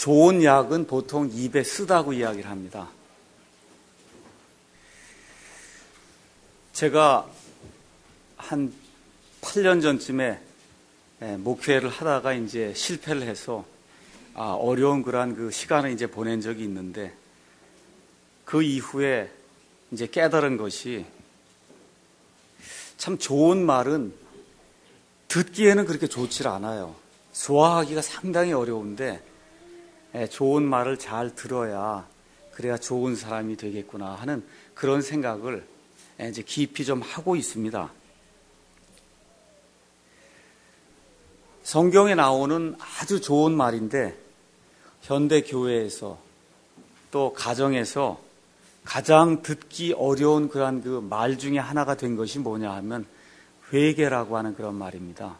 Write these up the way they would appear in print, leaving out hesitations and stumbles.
좋은 약은 보통 입에 쓰다고 이야기를 합니다. 제가 한 8년 전쯤에 목회를 하다가 이제 실패를 해서 어려운 그러한 그 시간을 이제 보낸 적이 있는데, 그 이후에 이제 깨달은 것이, 참 좋은 말은 듣기에는 그렇게 좋지 않아요. 소화하기가 상당히 어려운데 좋은 말을 잘 들어야 그래야 좋은 사람이 되겠구나 하는 그런 생각을 이제 깊이 좀 하고 있습니다. 성경에 나오는 아주 좋은 말인데, 현대 교회에서 또 가정에서 가장 듣기 어려운 그런 그 말 중에 하나가 된 것이 뭐냐 하면 회개라고 하는 그런 말입니다.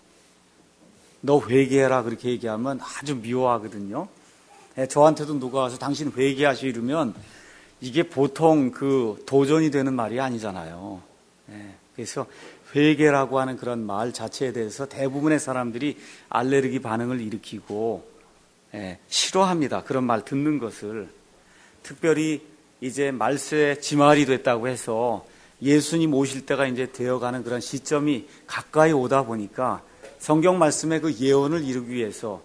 너 회개해라 그렇게 얘기하면 아주 미워하거든요. 저한테도 누가 와서 당신 회개하시 이러면 이게 보통 그 도전이 되는 말이 아니잖아요. 그래서 회개라고 하는 그런 말 자체에 대해서 대부분의 사람들이 알레르기 반응을 일으키고 싫어합니다. 그런 말 듣는 것을. 특별히 이제 말세의 지말이 됐다고 해서 예수님 오실 때가 이제 되어가는 그런 시점이 가까이 오다 보니까 성경 말씀의 그 예언을 이루기 위해서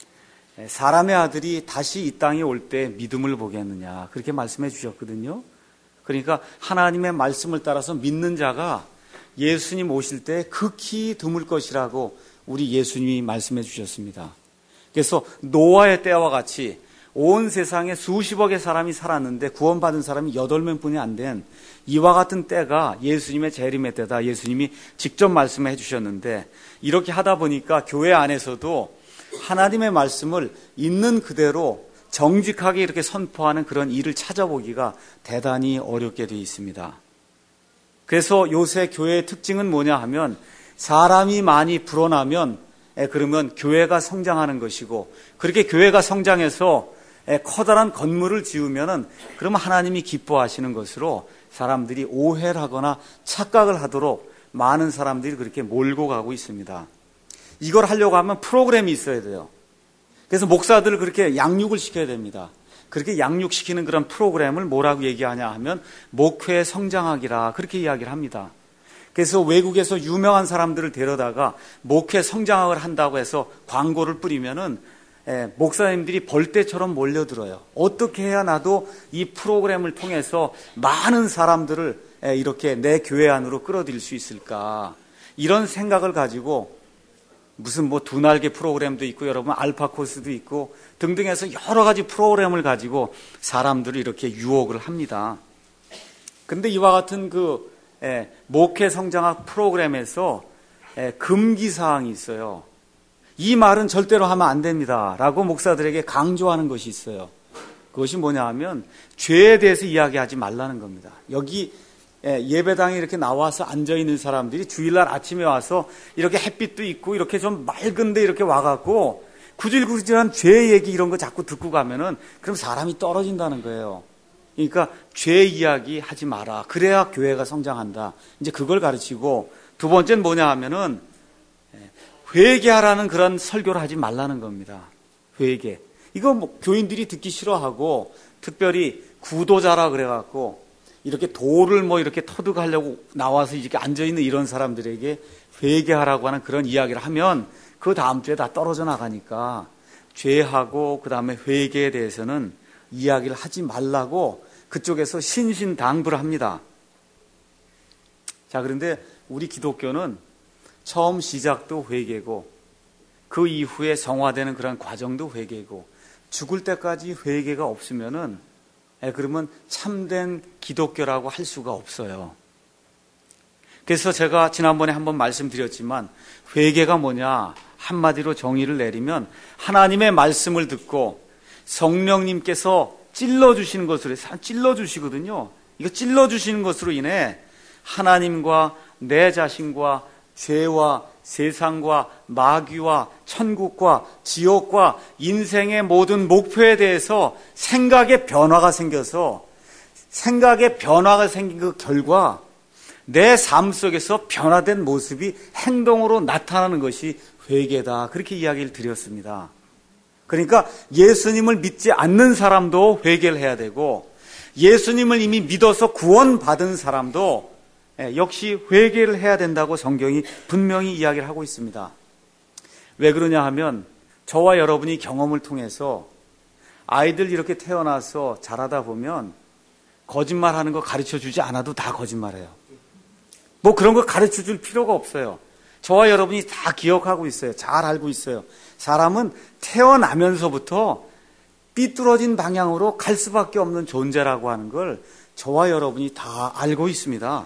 사람의 아들이 다시 이 땅에 올 때 믿음을 보겠느냐 그렇게 말씀해 주셨거든요. 그러니까 하나님의 말씀을 따라서 믿는 자가 예수님 오실 때 극히 드물 것이라고 우리 예수님이 말씀해 주셨습니다. 그래서 노아의 때와 같이 온 세상에 수십억의 사람이 살았는데 구원받은 사람이 8명뿐이 안 된 이와 같은 때가 예수님의 재림의 때다. 예수님이 직접 말씀해 주셨는데, 이렇게 하다 보니까 교회 안에서도 하나님의 말씀을 있는 그대로 정직하게 이렇게 선포하는 그런 일을 찾아보기가 대단히 어렵게 되어 있습니다. 그래서 요새 교회의 특징은 뭐냐 하면, 사람이 많이 불어나면 그러면 교회가 성장하는 것이고, 그렇게 교회가 성장해서 커다란 건물을 지으면은 그러면 하나님이 기뻐하시는 것으로 사람들이 오해를 하거나 착각을 하도록 많은 사람들이 그렇게 몰고 가고 있습니다. 이걸 하려고 하면 프로그램이 있어야 돼요. 그래서 목사들을 그렇게 양육을 시켜야 됩니다. 그렇게 양육시키는 그런 프로그램을 뭐라고 얘기하냐 하면 목회 성장학이라 그렇게 이야기를 합니다. 그래서 외국에서 유명한 사람들을 데려다가 목회 성장학을 한다고 해서 광고를 뿌리면은 목사님들이 벌떼처럼 몰려들어요. 어떻게 해야 나도 이 프로그램을 통해서 많은 사람들을 이렇게 내 교회 안으로 끌어들일 수 있을까, 이런 생각을 가지고 무슨 뭐 두 날개 프로그램도 있고 여러분 알파 코스도 있고 등등 해서 여러 가지 프로그램을 가지고 사람들을 이렇게 유혹을 합니다. 근데 이와 같은 그 목회 성장학 프로그램에서 금기사항이 있어요. 이 말은 절대로 하면 안 됩니다 라고 목사들에게 강조하는 것이 있어요. 그것이 뭐냐 하면 죄에 대해서 이야기하지 말라는 겁니다. 여기 예배당에 이렇게 나와서 앉아있는 사람들이 주일날 아침에 와서 이렇게 햇빛도 있고 이렇게 좀 맑은데 이렇게 와갖고 구질구질한 죄 얘기 이런 거 자꾸 듣고 가면은 그럼 사람이 떨어진다는 거예요. 그러니까 죄 이야기 하지 마라. 그래야 교회가 성장한다. 이제 그걸 가르치고, 두 번째는 뭐냐 하면은 회개하라는 그런 설교를 하지 말라는 겁니다. 회개. 이거 뭐 교인들이 듣기 싫어하고, 특별히 구도자라 그래갖고 이렇게 돌을 뭐 이렇게 터득하려고 나와서 이렇게 앉아있는 이런 사람들에게 회개하라고 하는 그런 이야기를 하면 그 다음 주에 다 떨어져 나가니까 죄하고 그 다음에 회개에 대해서는 이야기를 하지 말라고 그쪽에서 신신당부를 합니다. 자, 그런데 우리 기독교는 처음 시작도 회개고 그 이후에 성화되는 그런 과정도 회개고 죽을 때까지 회개가 없으면은 그러면 참된 기독교라고 할 수가 없어요. 그래서 제가 지난번에 한번 말씀드렸지만 회개가 뭐냐 한마디로 정의를 내리면 하나님의 말씀을 듣고 성령님께서 찔러주시는 것으로 찔러주시거든요. 이거 찔러주시는 것으로 인해 하나님과 내 자신과 죄와 세상과 마귀와 천국과 지옥과 인생의 모든 목표에 대해서 생각의 변화가 생겨서 생각의 변화가 생긴 그 결과 내 삶 속에서 변화된 모습이 행동으로 나타나는 것이 회개다. 그렇게 이야기를 드렸습니다. 그러니까 예수님을 믿지 않는 사람도 회개를 해야 되고 예수님을 이미 믿어서 구원받은 사람도 역시 회개를 해야 된다고 성경이 분명히 이야기를 하고 있습니다. 왜 그러냐 하면 저와 여러분이 경험을 통해서 아이들 이렇게 태어나서 자라다 보면 거짓말하는 거 가르쳐주지 않아도 다 거짓말해요. 뭐 그런 거 가르쳐줄 필요가 없어요. 저와 여러분이 다 기억하고 있어요. 잘 알고 있어요. 사람은 태어나면서부터 삐뚤어진 방향으로 갈 수밖에 없는 존재라고 하는 걸 저와 여러분이 다 알고 있습니다.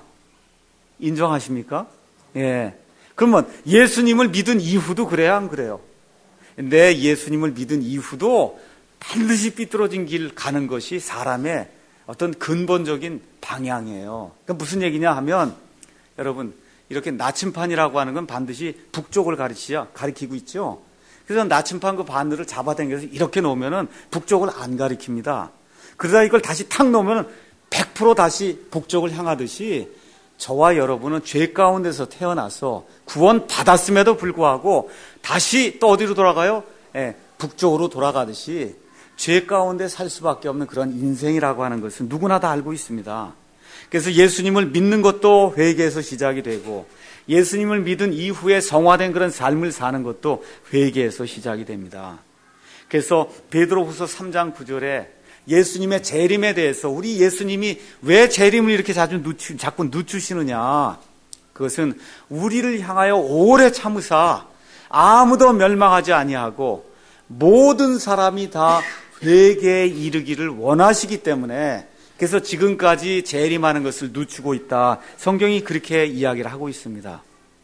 인정하십니까? 예. 그러면 예수님을 믿은 이후도 그래야 안 그래요? 내 예수님을 믿은 이후도 반드시 삐뚤어진 길 가는 것이 사람의 어떤 근본적인 방향이에요. 그러니까 무슨 얘기냐 하면 여러분 이렇게 나침판이라고 하는 건 반드시 북쪽을 가리키고 있죠. 그래서 나침판 그 바늘을 잡아당겨서 이렇게 놓으면은 북쪽을 안 가리킵니다. 그러다 이걸 다시 탁 놓으면은 100% 다시 북쪽을 향하듯이 저와 여러분은 죄 가운데서 태어나서 구원 받았음에도 불구하고 다시 또 어디로 돌아가요? 북쪽으로 돌아가듯이 죄 가운데 살 수밖에 없는 그런 인생이라고 하는 것은 누구나 다 알고 있습니다. 그래서 예수님을 믿는 것도 회개에서 시작이 되고 예수님을 믿은 이후에 성화된 그런 삶을 사는 것도 회개에서 시작이 됩니다. 그래서 베드로후서 3장 9절에 예수님의 재림에 대해서 우리 예수님이 왜 재림을 이렇게 자꾸 늦추시느냐, 그것은 우리를 향하여 오래 참으사 아무도 멸망하지 아니하고 모든 사람이 다 회개에 이르기를 원하시기 때문에 그래서 지금까지 재림하는 것을 늦추고 있다. 성경이 그렇게 이야기를 하고 있습니다.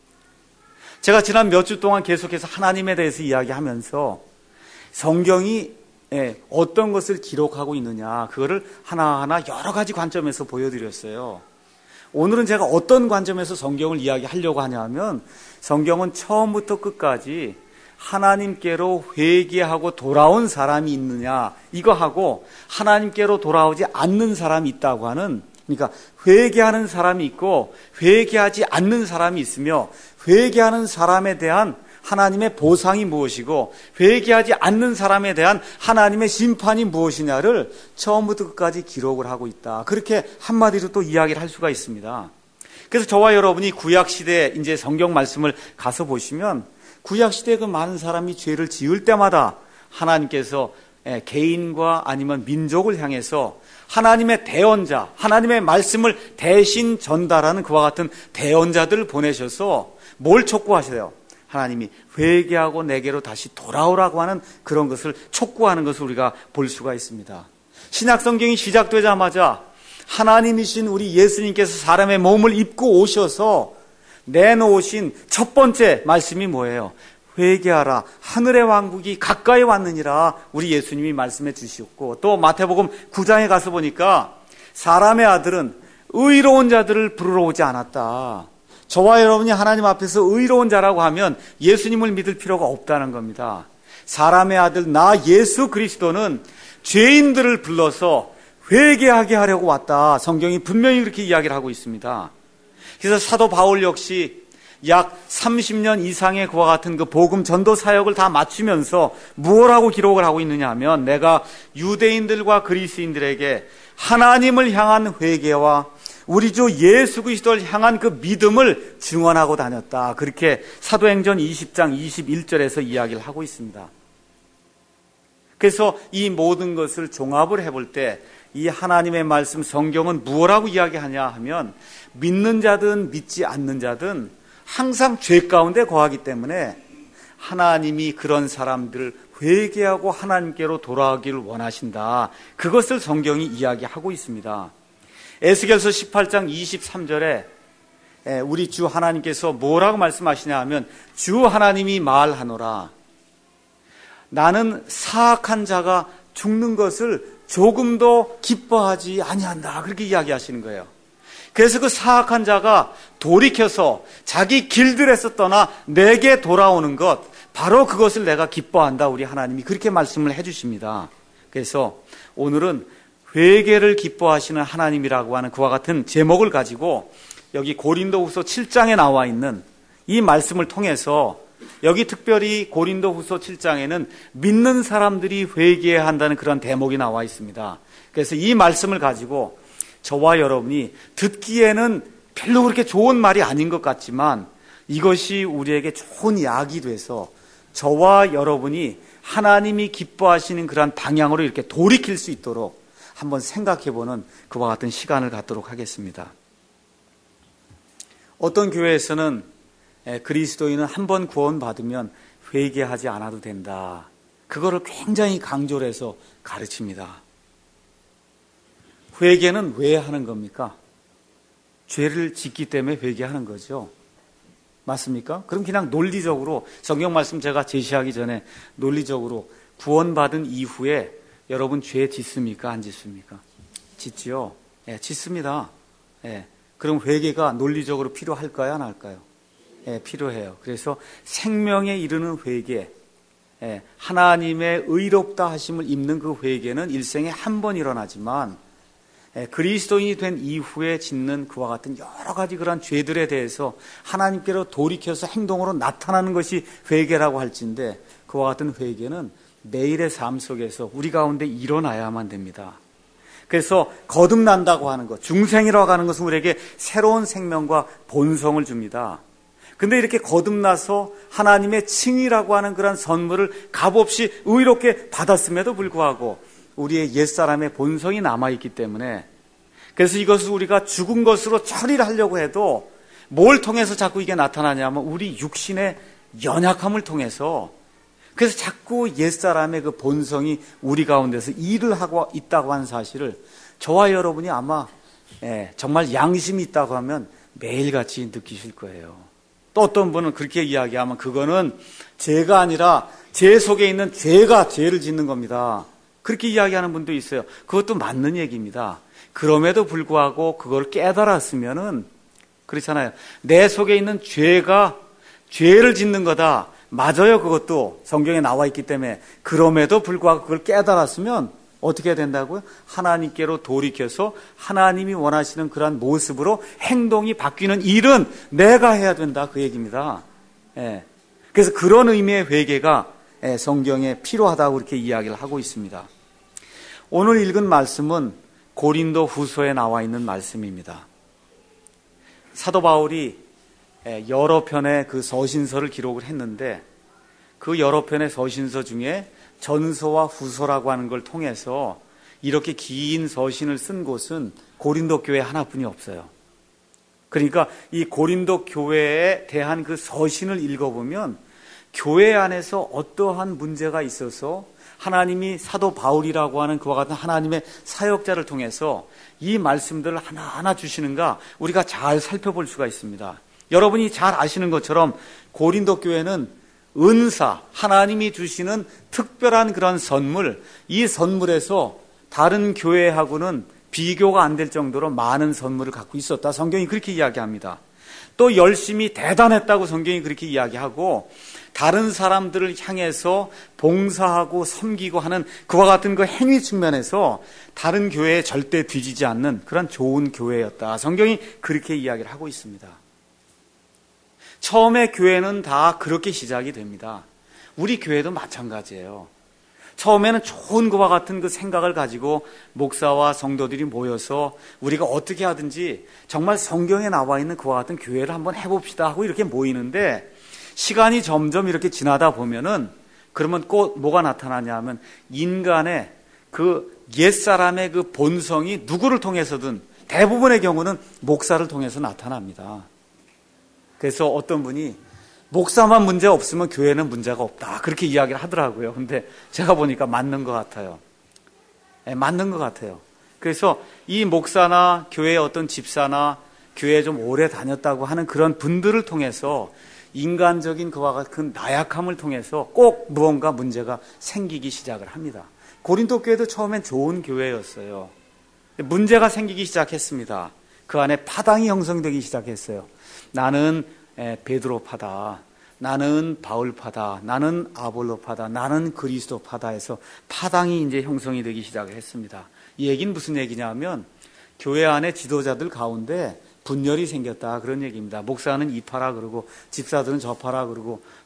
제가 지난 몇 주 동안 계속해서 하나님에 대해서 이야기하면서 성경이 어떤 것을 기록하고 있느냐, 그거를 하나하나 여러 가지 관점에서 보여드렸어요. 오늘은 제가 어떤 관점에서 성경을 이야기하려고 하냐면 성경은 처음부터 끝까지 하나님께로 회개하고 돌아온 사람이 있느냐 이거 하고 하나님께로 돌아오지 않는 사람이 있다고 하는, 그러니까 회개하는 사람이 있고 회개하지 않는 사람이 있으며 회개하는 사람에 대한 하나님의 보상이 무엇이고 회개하지 않는 사람에 대한 하나님의 심판이 무엇이냐를 처음부터 끝까지 기록을 하고 있다. 그렇게 한마디로 또 이야기를 할 수가 있습니다. 그래서 저와 여러분이 구약시대에 이제 성경 말씀을 가서 보시면 구약시대에 그 많은 사람이 죄를 지을 때마다 하나님께서 개인과 아니면 민족을 향해서 하나님의 대언자, 하나님의 말씀을 대신 전달하는 그와 같은 대언자들을 보내셔서 뭘 촉구하세요? 하나님이 회개하고 내게로 다시 돌아오라고 하는 그런 것을 촉구하는 것을 우리가 볼 수가 있습니다. 신약성경이 시작되자마자 하나님이신 우리 예수님께서 사람의 몸을 입고 오셔서 내놓으신 첫 번째 말씀이 뭐예요? 회개하라, 하늘의 왕국이 가까이 왔느니라 우리 예수님이 말씀해 주셨고, 또 마태복음 9장에 가서 보니까 사람의 아들은 의로운 자들을 부르러 오지 않았다. 저와 여러분이 하나님 앞에서 의로운 자라고 하면 예수님을 믿을 필요가 없다는 겁니다. 사람의 아들 나 예수 그리스도는 죄인들을 불러서 회개하게 하려고 왔다. 성경이 분명히 그렇게 이야기를 하고 있습니다. 그래서 사도 바울 역시 약 30년 이상의 그와 같은 그 복음 전도 사역을 다 마치면서 무엇라고 기록을 하고 있느냐 하면 내가 유대인들과 그리스인들에게 하나님을 향한 회개와 우리 주 예수 그리스도를 향한 그 믿음을 증언하고 다녔다. 그렇게 사도행전 20장 21절에서 이야기를 하고 있습니다. 그래서 이 모든 것을 종합을 해볼 때 이 하나님의 말씀 성경은 무엇라고 이야기하냐 하면 믿는 자든 믿지 않는 자든 항상 죄 가운데 거하기 때문에 하나님이 그런 사람들을 회개하고 하나님께로 돌아가기를 원하신다. 그것을 성경이 이야기하고 있습니다. 에스겔서 18장 23절에 우리 주 하나님께서 뭐라고 말씀하시냐 하면 주 하나님이 말하노라. 나는 사악한 자가 죽는 것을 조금도 기뻐하지 아니한다. 그렇게 이야기하시는 거예요. 그래서 그 사악한 자가 돌이켜서 자기 길들에서 떠나 내게 돌아오는 것, 바로 그것을 내가 기뻐한다. 우리 하나님이 그렇게 말씀을 해주십니다. 그래서 오늘은 회개를 기뻐하시는 하나님이라고 하는 그와 같은 제목을 가지고 여기 고린도후서 7장에 나와 있는 이 말씀을 통해서 여기 특별히 고린도후서 7장에는 믿는 사람들이 회개해야 한다는 그런 대목이 나와 있습니다. 그래서 이 말씀을 가지고 저와 여러분이 듣기에는 별로 그렇게 좋은 말이 아닌 것 같지만 이것이 우리에게 좋은 약이 돼서 저와 여러분이 하나님이 기뻐하시는 그러한 방향으로 이렇게 돌이킬 수 있도록 한번 생각해보는 그와 같은 시간을 갖도록 하겠습니다. 어떤 교회에서는 그리스도인은 한 번 구원받으면 회개하지 않아도 된다. 그거를 굉장히 강조를 해서 가르칩니다. 회개는 왜 하는 겁니까? 죄를 짓기 때문에 회개하는 거죠. 맞습니까? 그럼 그냥 논리적으로 성경 말씀 제가 제시하기 전에 논리적으로 구원받은 이후에 여러분 죄 짓습니까? 안 짓습니까? 짓지요. 예, 짓습니다. 예. 그럼 회개가 논리적으로 필요할까요? 안 할까요? 예, 필요해요. 그래서 생명에 이르는 회개, 예, 하나님의 의롭다 하심을 입는 그 회개는 일생에 한 번 일어나지만 그리스도인이 된 이후에 짓는 그와 같은 여러 가지 그런 죄들에 대해서 하나님께로 돌이켜서 행동으로 나타나는 것이 회개라고 할진데 그와 같은 회개는 매일의 삶 속에서 우리 가운데 일어나야만 됩니다. 그래서 거듭난다고 하는 것, 중생이라고 하는 것은 우리에게 새로운 생명과 본성을 줍니다. 근데 이렇게 거듭나서 하나님의 칭의라고 하는 그런 선물을 값없이 의롭게 받았음에도 불구하고 우리의 옛사람의 본성이 남아있기 때문에 그래서 이것을 우리가 죽은 것으로 처리를 하려고 해도 뭘 통해서 자꾸 이게 나타나냐면 우리 육신의 연약함을 통해서 그래서 자꾸 옛사람의 그 본성이 우리 가운데서 일을 하고 있다고 하는 사실을 저와 여러분이 아마 정말 양심이 있다고 하면 매일같이 느끼실 거예요. 또 어떤 분은 그렇게 이야기하면 그거는 죄가 아니라 제 속에 있는 죄가 죄를 짓는 겁니다. 그렇게 이야기하는 분도 있어요. 그것도 맞는 얘기입니다. 그럼에도 불구하고 그걸 깨달았으면은 그렇잖아요. 내 속에 있는 죄가 죄를 짓는 거다. 맞아요. 그것도 성경에 나와 있기 때문에 그럼에도 불구하고 그걸 깨달았으면 어떻게 해야 된다고요? 하나님께로 돌이켜서 하나님이 원하시는 그러한 모습으로 행동이 바뀌는 일은 내가 해야 된다. 그 얘기입니다. 예. 그래서 그런 의미의 회개가 성경에 필요하다고 이렇게 이야기를 하고 있습니다. 오늘 읽은 말씀은 고린도 후서에 나와 있는 말씀입니다. 사도 바울이 여러 편의 그 서신서를 기록을 했는데 그 여러 편의 서신서 중에 전서와 후서라고 하는 걸 통해서 이렇게 긴 서신을 쓴 곳은 고린도 교회 하나뿐이 없어요. 그러니까 이 고린도 교회에 대한 그 서신을 읽어보면 교회 안에서 어떠한 문제가 있어서 하나님이 사도 바울이라고 하는 그와 같은 하나님의 사역자를 통해서 이 말씀들을 하나하나 주시는가 우리가 잘 살펴볼 수가 있습니다. 여러분이 잘 아시는 것처럼 고린도 교회는 은사, 하나님이 주시는 특별한 그런 선물, 이 선물에서 다른 교회하고는 비교가 안 될 정도로 많은 선물을 갖고 있었다. 성경이 그렇게 이야기합니다. 또 열심히 대단했다고 성경이 그렇게 이야기하고 다른 사람들을 향해서 봉사하고 섬기고 하는 그와 같은 그 행위 측면에서 다른 교회에 절대 뒤지지 않는 그런 좋은 교회였다. 성경이 그렇게 이야기를 하고 있습니다. 처음에 교회는 다 그렇게 시작이 됩니다. 우리 교회도 마찬가지예요. 처음에는 좋은 것과 같은 그 생각을 가지고 목사와 성도들이 모여서 우리가 어떻게 하든지 정말 성경에 나와 있는 그와 같은 교회를 한번 해봅시다 하고 이렇게 모이는데 시간이 점점 이렇게 지나다 보면은 그러면 꼭 뭐가 나타나냐 하면 인간의 그 옛사람의 그 본성이 누구를 통해서든 대부분의 경우는 목사를 통해서 나타납니다. 그래서 어떤 분이 목사만 문제 없으면 교회는 문제가 없다. 그렇게 이야기를 하더라고요. 근데 제가 보니까 맞는 것 같아요. 맞는 것 같아요. 그래서 이 목사나 교회의 어떤 집사나 교회에 좀 오래 다녔다고 하는 그런 분들을 통해서 인간적인 그와 같은 나약함을 통해서 꼭 무언가 문제가 생기기 시작을 합니다. 고린도 교회도 처음엔 좋은 교회였어요. 문제가 생기기 시작했습니다. 그 안에 파당이 형성되기 시작했어요. 나는 베드로파다, 나는 바울파다, 나는 아볼로파다, 나는 그리스도파다 해서 파당이 이제 형성이 되기 시작을 했습니다. 이 얘기는 무슨 얘기냐면 교회 안에 지도자들 가운데 분열이 생겼다 그런 얘기입니다. 목사는 이파라 그러고 집사들은 저파라 그러고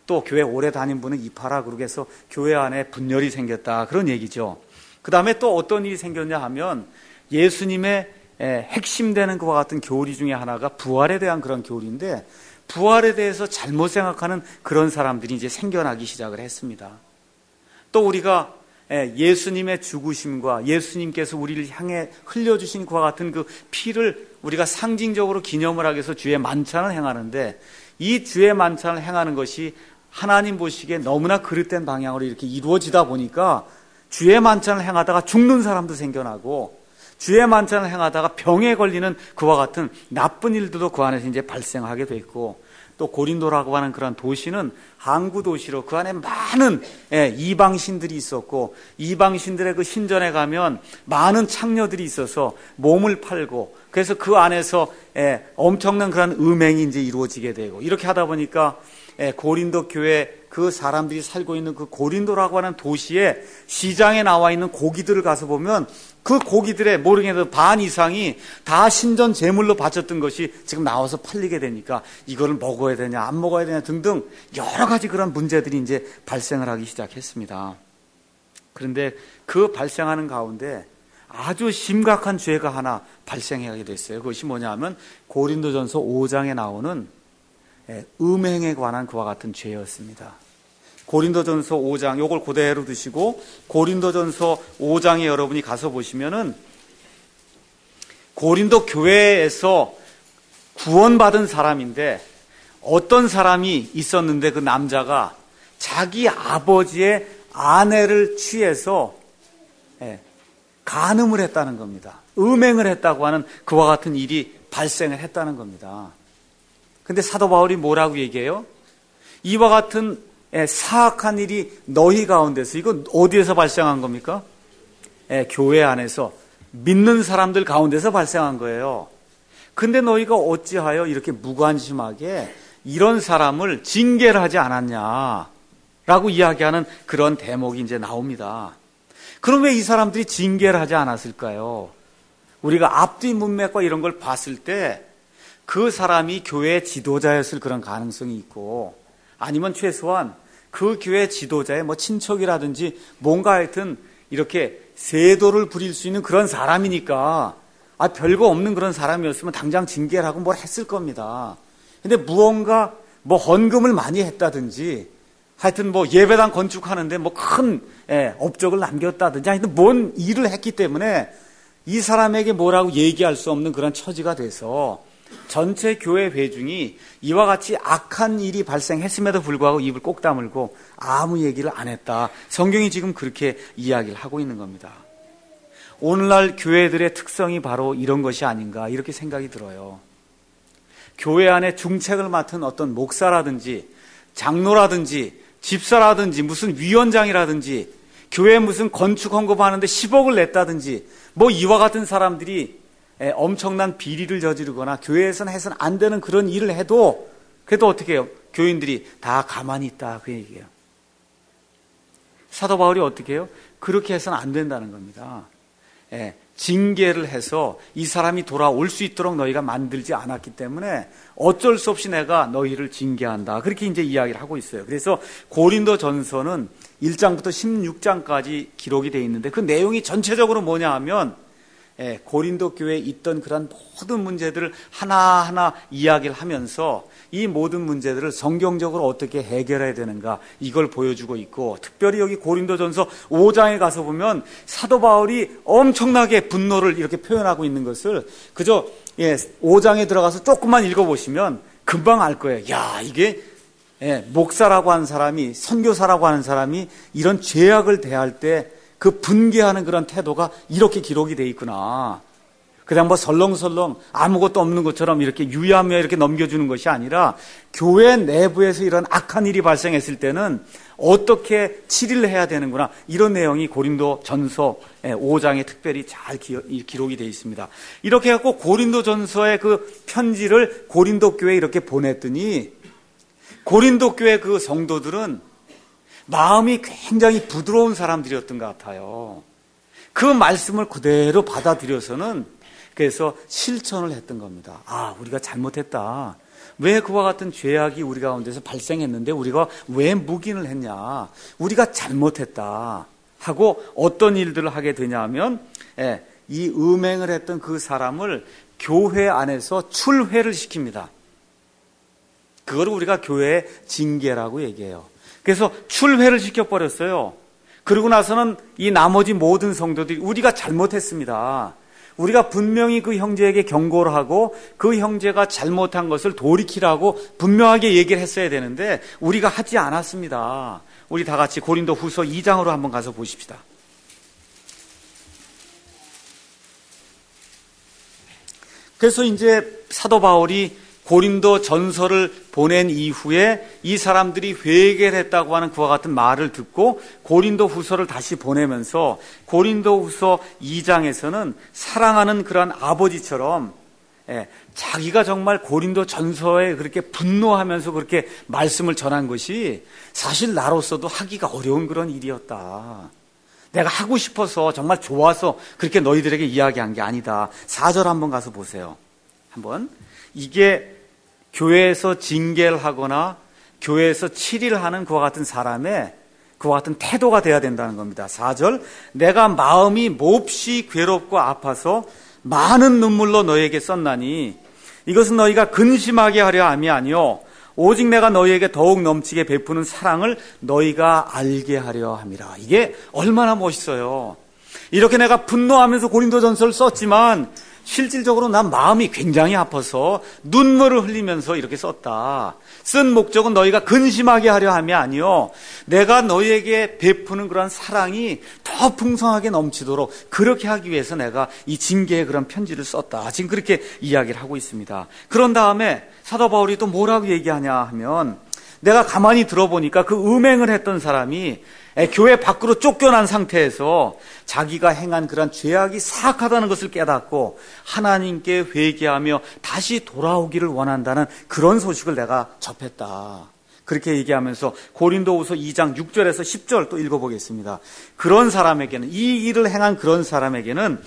또 교회 오래 다닌 분은 이파라 그러고 해서 교회 안에 분열이 생겼다. 그런 얘기죠. 그 다음에 또 어떤 일이 생겼냐 하면 예수님의 핵심되는 것과 같은 교리 중에 하나가 부활에 대한 그런 교리인데 부활에 대해서 잘못 생각하는 그런 사람들이 이제 생겨나기 시작을 했습니다. 또 우리가 예수님의 죽으심과 예수님께서 우리를 향해 흘려주신 그와 같은 그 피를 우리가 상징적으로 기념을 하기 위해서 주의 만찬을 행하는데 이 주의 만찬을 행하는 것이 하나님 보시기에 너무나 그릇된 방향으로 이렇게 이루어지다 보니까 주의 만찬을 행하다가 죽는 사람도 생겨나고 주의 만찬을 행하다가 병에 걸리는 그와 같은 나쁜 일들도 그 안에서 이제 발생하게 됐고 또 고린도라고 하는 그런 도시는 항구 도시로 그 안에 많은 이방신들이 있었고 이방신들의 그 신전에 가면 많은 창녀들이 있어서 몸을 팔고 그래서 그 안에서 엄청난 그런 음행이 이제 이루어지게 되고 이렇게 하다 보니까 고린도 교회 그 사람들이 살고 있는 그 고린도라고 하는 도시에 시장에 나와 있는 고기들을 가서 보면 그 고기들의 모르게도 반 이상이 다 신전 제물로 바쳤던 것이 지금 나와서 팔리게 되니까 이거를 먹어야 되냐 안 먹어야 되냐 등등 여러 가지 그런 문제들이 이제 발생을 하기 시작했습니다. 그런데 그 발생하는 가운데 아주 심각한 죄가 하나 발생하게 됐어요. 그것이 뭐냐 하면 고린도전서 5장에 나오는 음행에 관한 그와 같은 죄였습니다. 고린도전서 5장 요걸 그대로 두시고 고린도전서 5장에 여러분이 가서 보시면은 고린도 교회에서 구원받은 사람인데 어떤 사람이 있었는데 그 남자가 자기 아버지의 아내를 취해서 간음을 했다는 겁니다. 음행을 했다고 하는 그와 같은 일이 발생을 했다는 겁니다. 근데 사도 바울이 뭐라고 얘기해요? 이와 같은 사악한 일이 너희 가운데서 이건 어디에서 발생한 겁니까? 교회 안에서 믿는 사람들 가운데서 발생한 거예요. 근데 너희가 어찌하여 이렇게 무관심하게 이런 사람을 징계를 하지 않았냐라고 이야기하는 그런 대목이 이제 나옵니다. 그럼 왜 이 사람들이 징계를 하지 않았을까요? 우리가 앞뒤 문맥과 이런 걸 봤을 때 그 사람이 교회의 지도자였을 그런 가능성이 있고 아니면 최소한 그 교회 지도자의 뭐 친척이라든지 뭔가 하여튼 이렇게 세도를 부릴 수 있는 그런 사람이니까 별거 없는 그런 사람이었으면 당장 징계를 하고 뭘 했을 겁니다. 근데 무언가 뭐 헌금을 많이 했다든지 하여튼 뭐 예배당 건축하는데 뭐 큰 업적을 남겼다든지 하여튼 뭔 일을 했기 때문에 이 사람에게 뭐라고 얘기할 수 없는 그런 처지가 돼서 전체 교회 회중이 이와 같이 악한 일이 발생했음에도 불구하고 입을 꼭 다물고 아무 얘기를 안 했다. 성경이 지금 그렇게 이야기를 하고 있는 겁니다. 오늘날 교회들의 특성이 바로 이런 것이 아닌가 이렇게 생각이 들어요. 교회 안에 중책을 맡은 어떤 목사라든지 장로라든지 집사라든지 무슨 위원장이라든지 교회 무슨 건축 헌금하는데 10억을 냈다든지 뭐 이와 같은 사람들이 엄청난 비리를 저지르거나 교회에서는 해서는 안 되는 그런 일을 해도 그래도 어떻게 해요? 교인들이 다 가만히 있다 그 얘기예요. 사도 바울이 어떻게 해요? 그렇게 해서는 안 된다는 겁니다. 징계를 해서 이 사람이 돌아올 수 있도록 너희가 만들지 않았기 때문에 어쩔 수 없이 내가 너희를 징계한다. 그렇게 이제 이야기를 하고 있어요. 그래서 고린도 전서는 1장부터 16장까지 기록이 되어 있는데 그 내용이 전체적으로 뭐냐 하면 고린도 교회에 있던 그런 모든 문제들을 하나하나 이야기를 하면서 이 모든 문제들을 성경적으로 어떻게 해결해야 되는가 이걸 보여주고 있고 특별히 여기 고린도전서 5장에 가서 보면 사도 바울이 엄청나게 분노를 이렇게 표현하고 있는 것을 그저 5장에 들어가서 조금만 읽어보시면 금방 알 거예요. 야 이게 목사라고 하는 사람이 선교사라고 하는 사람이 이런 죄악을 대할 때 그 분개하는 그런 태도가 이렇게 기록이 돼 있구나. 그냥 뭐 설렁설렁 아무것도 없는 것처럼 이렇게 유야무야 이렇게 넘겨주는 것이 아니라 교회 내부에서 이런 악한 일이 발생했을 때는 어떻게 치리를 해야 되는구나. 이런 내용이 고린도 전서 5장에 특별히 잘 기록이 되어 있습니다. 이렇게 해갖고 고린도 전서의 그 편지를 고린도 교회에 이렇게 보냈더니 고린도 교회 그 성도들은 마음이 굉장히 부드러운 사람들이었던 것 같아요. 그 말씀을 그대로 받아들여서는 그래서 실천을 했던 겁니다. 우리가 잘못했다. 왜 그와 같은 죄악이 우리 가운데서 발생했는데 우리가 왜 묵인을 했냐? 우리가 잘못했다 하고 어떤 일들을 하게 되냐 하면 이 음행을 했던 그 사람을 교회 안에서 출회를 시킵니다. 그걸 우리가 교회의 징계라고 얘기해요. 그래서 출회를 시켜버렸어요. 그러고 나서는 이 나머지 모든 성도들이 우리가 잘못했습니다. 우리가 분명히 그 형제에게 경고를 하고 그 형제가 잘못한 것을 돌이키라고 분명하게 얘기를 했어야 되는데 우리가 하지 않았습니다. 우리 다 같이 고린도 후서 2장으로 한번 가서 보십시다. 그래서 이제 사도 바울이 고린도 전서를 보낸 이후에 이 사람들이 회개를 했다고 하는 그와 같은 말을 듣고 고린도 후서를 다시 보내면서 고린도 후서 2장에서는 사랑하는 그런 아버지처럼 자기가 정말 고린도 전서에 그렇게 분노하면서 그렇게 말씀을 전한 것이 사실 나로서도 하기가 어려운 그런 일이었다. 내가 하고 싶어서 정말 좋아서 그렇게 너희들에게 이야기한 게 아니다. 4절 한번 가서 보세요. 한번. 이게 교회에서 징계를 하거나 교회에서 치리를 하는 그와 같은 사람의 그와 같은 태도가 돼야 된다는 겁니다. 4절. 내가 마음이 몹시 괴롭고 아파서 많은 눈물로 너희에게 썼나니 이것은 너희가 근심하게 하려 함이 아니요 오직 내가 너희에게 더욱 넘치게 베푸는 사랑을 너희가 알게 하려 함이라. 이게 얼마나 멋있어요. 이렇게 내가 분노하면서 고린도전서를 썼지만 실질적으로 난 마음이 굉장히 아파서 눈물을 흘리면서 이렇게 썼다. 쓴 목적은 너희가 근심하게 하려 함이 아니요 내가 너희에게 베푸는 그런 사랑이 더 풍성하게 넘치도록 그렇게 하기 위해서 내가 이 징계의 그런 편지를 썼다. 지금 그렇게 이야기를 하고 있습니다. 그런 다음에 사도 바울이 또 뭐라고 얘기하냐 하면 내가 가만히 들어보니까 그 음행을 했던 사람이 교회 밖으로 쫓겨난 상태에서 자기가 행한 그런 죄악이 사악하다는 것을 깨닫고 하나님께 회개하며 다시 돌아오기를 원한다는 그런 소식을 내가 접했다. 그렇게 얘기하면서 고린도후서 2장 6절에서 10절 또 읽어보겠습니다. 그런 사람에게는 이 일을 행한 그런 사람에게는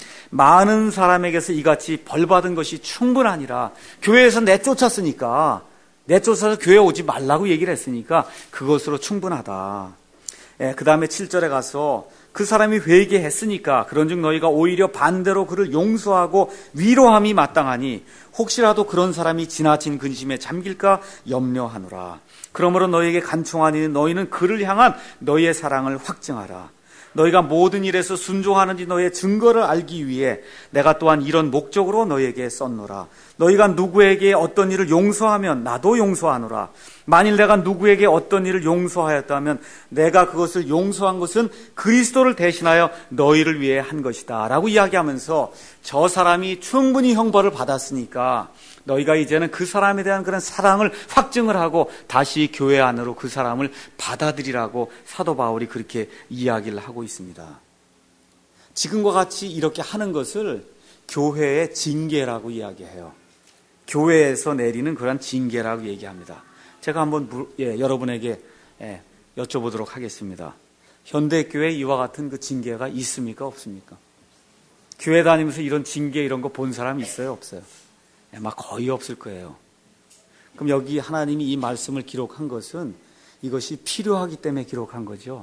많은 사람에게서 이같이 벌받은 것이 충분하니라. 교회에서 내쫓았으니까 내쫓아서 교회 오지 말라고 얘기를 했으니까 그것으로 충분하다. 그 다음에 7절에 가서 그 사람이 회개했으니까 그런즉 너희가 오히려 반대로 그를 용서하고 위로함이 마땅하니 혹시라도 그런 사람이 지나친 근심에 잠길까 염려하노라. 그러므로 너희에게 간청하니 너희는 그를 향한 너희의 사랑을 확증하라. 너희가 모든 일에서 순종하는지 너희의 증거를 알기 위해 내가 또한 이런 목적으로 너희에게 썼노라. 너희가 누구에게 어떤 일을 용서하면 나도 용서하노라. 만일 내가 누구에게 어떤 일을 용서하였다면 내가 그것을 용서한 것은 그리스도를 대신하여 너희를 위해 한 것이다 라고 이야기하면서 저 사람이 충분히 형벌을 받았으니까 너희가 이제는 그 사람에 대한 그런 사랑을 확증을 하고 다시 교회 안으로 그 사람을 받아들이라고 사도 바울이 그렇게 이야기를 하고 있습니다. 지금과 같이 이렇게 하는 것을 교회의 징계라고 이야기해요. 교회에서 내리는 그런 징계라고 얘기합니다. 제가 한번 여러분에게 여쭤보도록 하겠습니다. 현대교회에 이와 같은 그 징계가 있습니까? 없습니까? 교회 다니면서 이런 징계 이런 거 본 사람이 있어요? 없어요? 아마 거의 없을 거예요. 그럼 여기 하나님이 이 말씀을 기록한 것은 이것이 필요하기 때문에 기록한 거죠.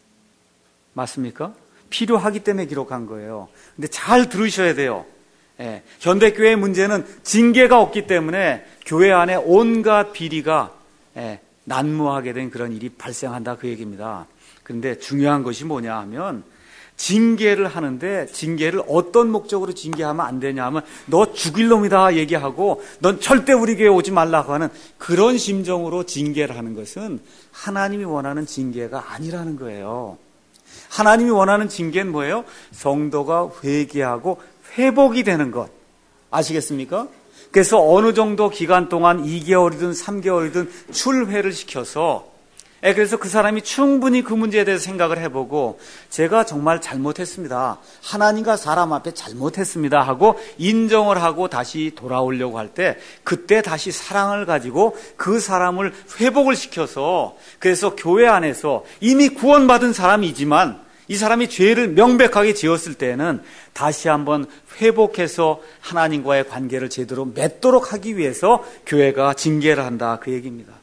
맞습니까? 필요하기 때문에 기록한 거예요. 근데 잘 들으셔야 돼요. 현대교회의 문제는 징계가 없기 때문에 교회 안에 온갖 비리가 난무하게 된 그런 일이 발생한다 그 얘기입니다. 그런데 중요한 것이 뭐냐 하면 징계를 하는데 징계를 어떤 목적으로 징계하면 안 되냐 하면 너 죽일 놈이다 얘기하고 넌 절대 우리 교회 오지 말라고 하는 그런 심정으로 징계를 하는 것은 하나님이 원하는 징계가 아니라는 거예요. 하나님이 원하는 징계는 뭐예요? 성도가 회개하고 회복이 되는 것. 아시겠습니까? 그래서 어느 정도 기간 동안 2개월이든 3개월이든 출회를 시켜서 그래서 그 사람이 충분히 그 문제에 대해서 생각을 해보고 제가 정말 잘못했습니다. 하나님과 사람 앞에 잘못했습니다 하고 인정을 하고 다시 돌아오려고 할 때 그때 다시 사랑을 가지고 그 사람을 회복을 시켜서 그래서 교회 안에서 이미 구원받은 사람이지만 이 사람이 죄를 명백하게 지었을 때는 다시 한번 회복해서 하나님과의 관계를 제대로 맺도록 하기 위해서 교회가 징계를 한다, 그 얘기입니다.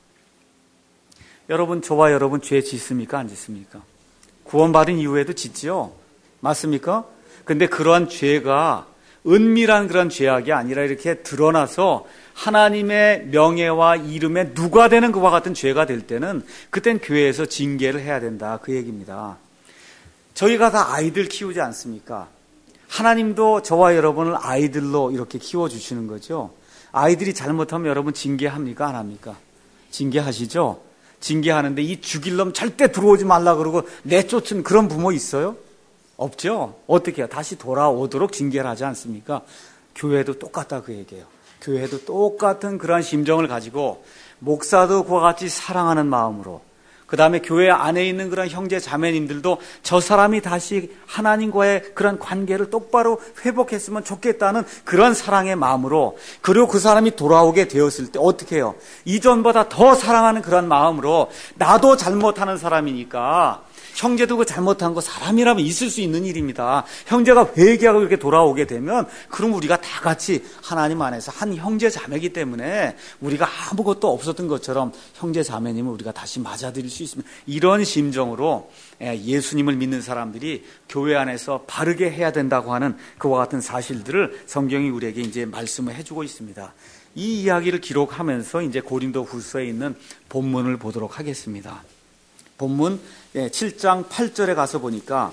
여러분, 저와 여러분 죄 짓습니까? 안 짓습니까? 구원받은 이후에도 짓지요? 맞습니까? 근데 그러한 죄가 은밀한 그런 죄악이 아니라 이렇게 드러나서 하나님의 명예와 이름에 누가 되는 그와 같은 죄가 될 때는 그땐 교회에서 징계를 해야 된다, 그 얘기입니다. 저희가 다 아이들 키우지 않습니까? 하나님도 저와 여러분을 아이들로 이렇게 키워주시는 거죠. 아이들이 잘못하면 여러분 징계합니까? 안 합니까? 징계하시죠? 징계하는데 이 죽일 놈 절대 들어오지 말라 그러고 내쫓은 그런 부모 있어요? 없죠? 어떻게 해요? 다시 돌아오도록 징계를 하지 않습니까? 교회도 똑같다, 그 얘기예요. 교회도 똑같은 그런 심정을 가지고 목사도 그와 같이 사랑하는 마음으로, 그 다음에 교회 안에 있는 그런 형제 자매님들도 저 사람이 다시 하나님과의 그런 관계를 똑바로 회복했으면 좋겠다는 그런 사랑의 마음으로, 그리고 그 사람이 돌아오게 되었을 때 어떻게 해요? 이전보다 더 사랑하는 그런 마음으로, 나도 잘못하는 사람이니까, 형제도 그 잘못한 거 사람이라면 있을 수 있는 일입니다. 형제가 회개하고 이렇게 돌아오게 되면 그럼 우리가 다 같이 하나님 안에서 한 형제 자매이기 때문에 우리가 아무것도 없었던 것처럼 형제 자매님을 우리가 다시 맞아들일 수 있습니다. 이런 심정으로 예수님을 믿는 사람들이 교회 안에서 바르게 해야 된다고 하는 그와 같은 사실들을 성경이 우리에게 이제 말씀을 해주고 있습니다. 이 이야기를 기록하면서 이제 고린도 후서에 있는 본문을 보도록 하겠습니다. 본문 7장 8절에 가서 보니까,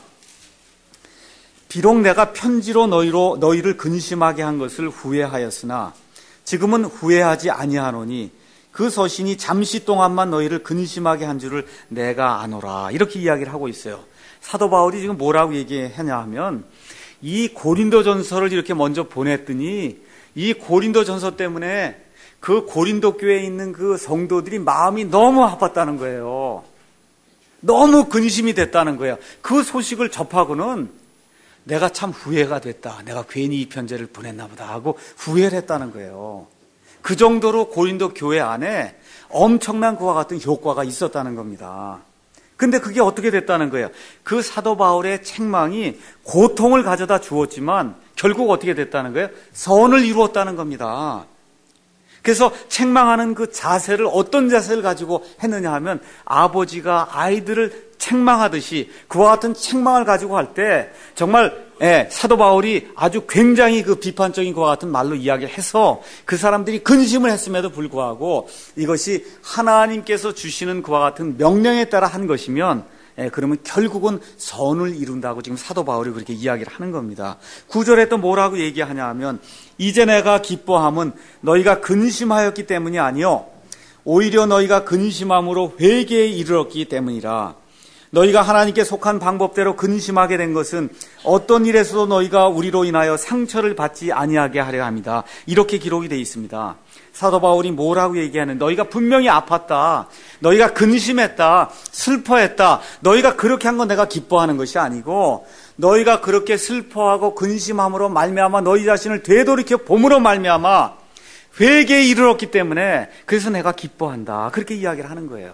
비록 내가 편지로 너희를 근심하게 한 것을 후회하였으나 지금은 후회하지 아니하노니 그 서신이 잠시 동안만 너희를 근심하게 한 줄을 내가 아노라, 이렇게 이야기를 하고 있어요. 사도 바울이 지금 뭐라고 얘기하냐 하면, 이 고린도전서를 이렇게 먼저 보냈더니 이 고린도전서 때문에 그 고린도 교회에 있는 그 성도들이 마음이 너무 아팠다는 거예요. 너무 근심이 됐다는 거예요. 그 소식을 접하고는 내가 참 후회가 됐다, 내가 괜히 이 편지를 보냈나 보다 하고 후회를 했다는 거예요. 그 정도로 고린도 교회 안에 엄청난 그와 같은 효과가 있었다는 겁니다. 근데 그게 어떻게 됐다는 거예요? 그 사도 바울의 책망이 고통을 가져다 주었지만 결국 어떻게 됐다는 거예요? 선을 이루었다는 겁니다. 그래서 책망하는 그 자세를, 어떤 자세를 가지고 했느냐 하면, 아버지가 아이들을 책망하듯이 그와 같은 책망을 가지고 할 때 정말 사도 바울이 아주 굉장히 그 비판적인 그와 같은 말로 이야기를 해서 그 사람들이 근심을 했음에도 불구하고 이것이 하나님께서 주시는 그와 같은 명령에 따라 한 것이면 그러면 결국은 선을 이룬다고 지금 사도 바울이 그렇게 이야기를 하는 겁니다. 9절에 또 뭐라고 얘기하냐 하면, 이제 내가 기뻐함은 너희가 근심하였기 때문이 아니요 오히려 너희가 근심함으로 회개에 이르렀기 때문이라. 너희가 하나님께 속한 방법대로 근심하게 된 것은 어떤 일에서도 너희가 우리로 인하여 상처를 받지 아니하게 하려 합니다. 이렇게 기록이 되어 있습니다. 사도 바울이 뭐라고 얘기하는, 너희가 분명히 아팠다, 너희가 근심했다, 슬퍼했다, 너희가 그렇게 한 건 내가 기뻐하는 것이 아니고, 너희가 그렇게 슬퍼하고 근심함으로 말미암아 너희 자신을 되돌이켜 봄으로 말미암아 회개에 이르렀기 때문에 그래서 내가 기뻐한다, 그렇게 이야기를 하는 거예요.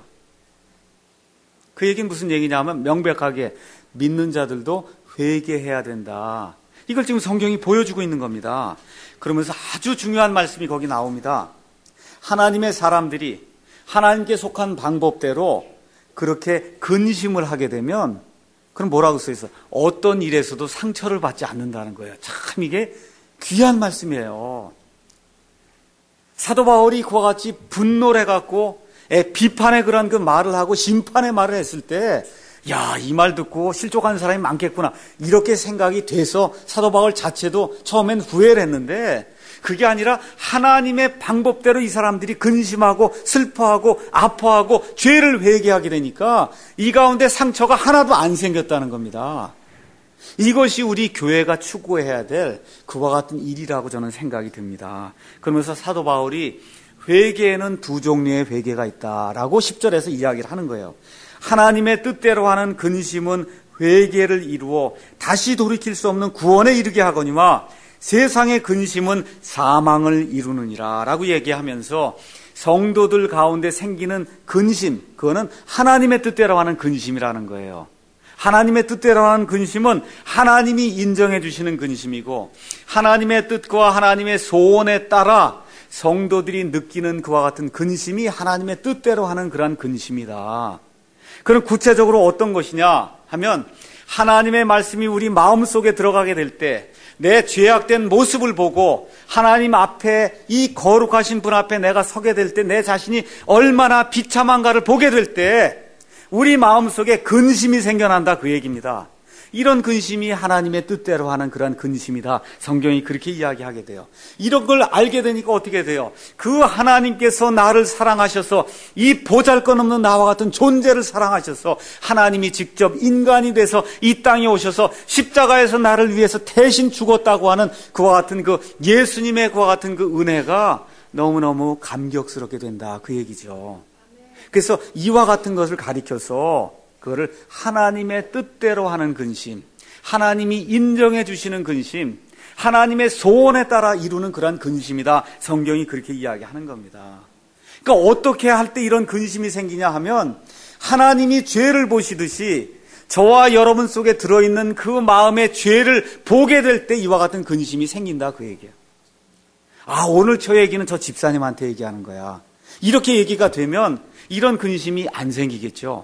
그 얘기는 무슨 얘기냐면, 명백하게 믿는 자들도 회개해야 된다, 이걸 지금 성경이 보여주고 있는 겁니다. 그러면서 아주 중요한 말씀이 거기 나옵니다. 하나님의 사람들이 하나님께 속한 방법대로 그렇게 근심을 하게 되면, 그럼 뭐라고 써 있어? 어떤 일에서도 상처를 받지 않는다는 거예요. 참 이게 귀한 말씀이에요. 사도 바울이 그와 같이 분노를 해갖고 비판의 그런 그 말을 하고 심판의 말을 했을 때, 야, 이 말 듣고 실족하는 사람이 많겠구나, 이렇게 생각이 돼서 사도 바울 자체도 처음엔 후회를 했는데, 그게 아니라 하나님의 방법대로 이 사람들이 근심하고 슬퍼하고 아파하고 죄를 회개하게 되니까 이 가운데 상처가 하나도 안 생겼다는 겁니다. 이것이 우리 교회가 추구해야 될 그와 같은 일이라고 저는 생각이 듭니다. 그러면서 사도 바울이 회개에는 두 종류의 회개가 있다라고 10절에서 이야기를 하는 거예요. 하나님의 뜻대로 하는 근심은 회개를 이루어 다시 돌이킬 수 없는 구원에 이르게 하거니와 세상의 근심은 사망을 이루느니라 라고 얘기하면서 성도들 가운데 생기는 근심, 그거는 하나님의 뜻대로 하는 근심이라는 거예요. 하나님의 뜻대로 하는 근심은 하나님이 인정해 주시는 근심이고, 하나님의 뜻과 하나님의 소원에 따라 성도들이 느끼는 그와 같은 근심이 하나님의 뜻대로 하는 그러한 근심이다. 그럼 구체적으로 어떤 것이냐 하면, 하나님의 말씀이 우리 마음속에 들어가게 될 때, 내 죄악된 모습을 보고 하나님 앞에, 이 거룩하신 분 앞에 내가 서게 될 때 내 자신이 얼마나 비참한가를 보게 될 때 우리 마음속에 근심이 생겨난다, 그 얘기입니다. 이런 근심이 하나님의 뜻대로 하는 그런 근심이다. 성경이 그렇게 이야기하게 돼요. 이런 걸 알게 되니까 어떻게 돼요? 그 하나님께서 나를 사랑하셔서, 이 보잘것없는 나와 같은 존재를 사랑하셔서 하나님이 직접 인간이 돼서 이 땅에 오셔서 십자가에서 나를 위해서 대신 죽었다고 하는 그와 같은 그 예수님의 그와 같은 그 은혜가 너무너무 감격스럽게 된다, 그 얘기죠. 그래서 이와 같은 것을 가리켜서 그거를 하나님의 뜻대로 하는 근심, 하나님이 인정해 주시는 근심, 하나님의 소원에 따라 이루는 그러한 근심이다. 성경이 그렇게 이야기하는 겁니다. 그러니까 어떻게 할 때 이런 근심이 생기냐 하면, 하나님이 죄를 보시듯이 저와 여러분 속에 들어있는 그 마음의 죄를 보게 될 때 이와 같은 근심이 생긴다, 그 얘기예요. 아, 오늘 저 얘기는 저 집사님한테 얘기하는 거야. 이렇게 얘기가 되면 이런 근심이 안 생기겠죠.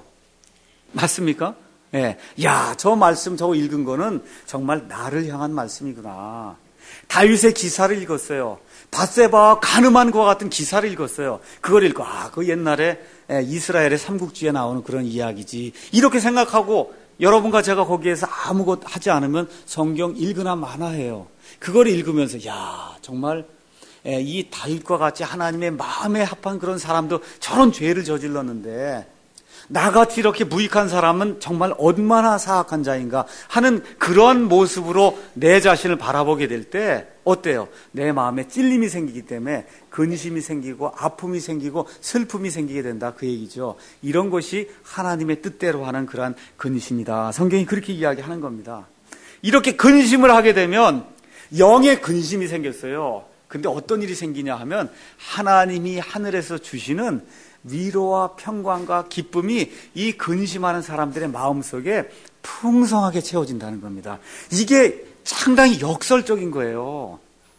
맞습니까? 예. 야, 저 말씀 저거 읽은 거는 정말 나를 향한 말씀이구나. 다윗의 기사를 읽었어요. 밧세바와 가늠한 것과 같은 기사를 읽었어요. 그걸 읽고, 아, 그 옛날에 이스라엘의 삼국지에 나오는 그런 이야기지. 이렇게 생각하고 여러분과 제가 거기에서 아무것도 하지 않으면 성경 읽으나 마나해요. 그걸 읽으면서, 야, 정말 이 다윗과 같이 하나님의 마음에 합한 그런 사람도 저런 죄를 저질렀는데 나같이 이렇게 무익한 사람은 정말 얼마나 사악한 자인가 하는 그런 모습으로 내 자신을 바라보게 될 때 어때요? 내 마음에 찔림이 생기기 때문에 근심이 생기고 아픔이 생기고 슬픔이 생기게 된다, 그 얘기죠. 이런 것이 하나님의 뜻대로 하는 그러한 근심이다. 성경이 그렇게 이야기하는 겁니다. 이렇게 근심을 하게 되면 영의 근심이 생겼어요. 근데 어떤 일이 생기냐 하면, 하나님이 하늘에서 주시는 위로와 평강과 기쁨이 이 근심하는 사람들의 마음속에 풍성하게 채워진다는 겁니다. 이게 상당히 역설적인 거예요.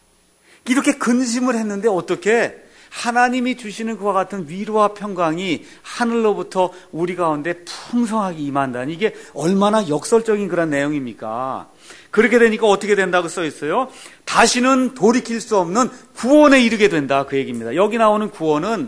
이렇게 근심을 했는데 어떻게 하나님이 주시는 그와 같은 위로와 평강이 하늘로부터 우리 가운데 풍성하게 임한다니, 이게 얼마나 역설적인 그런 내용입니까? 그렇게 되니까 어떻게 된다고 써 있어요? 다시는 돌이킬 수 없는 구원에 이르게 된다, 그 얘기입니다. 여기 나오는 구원은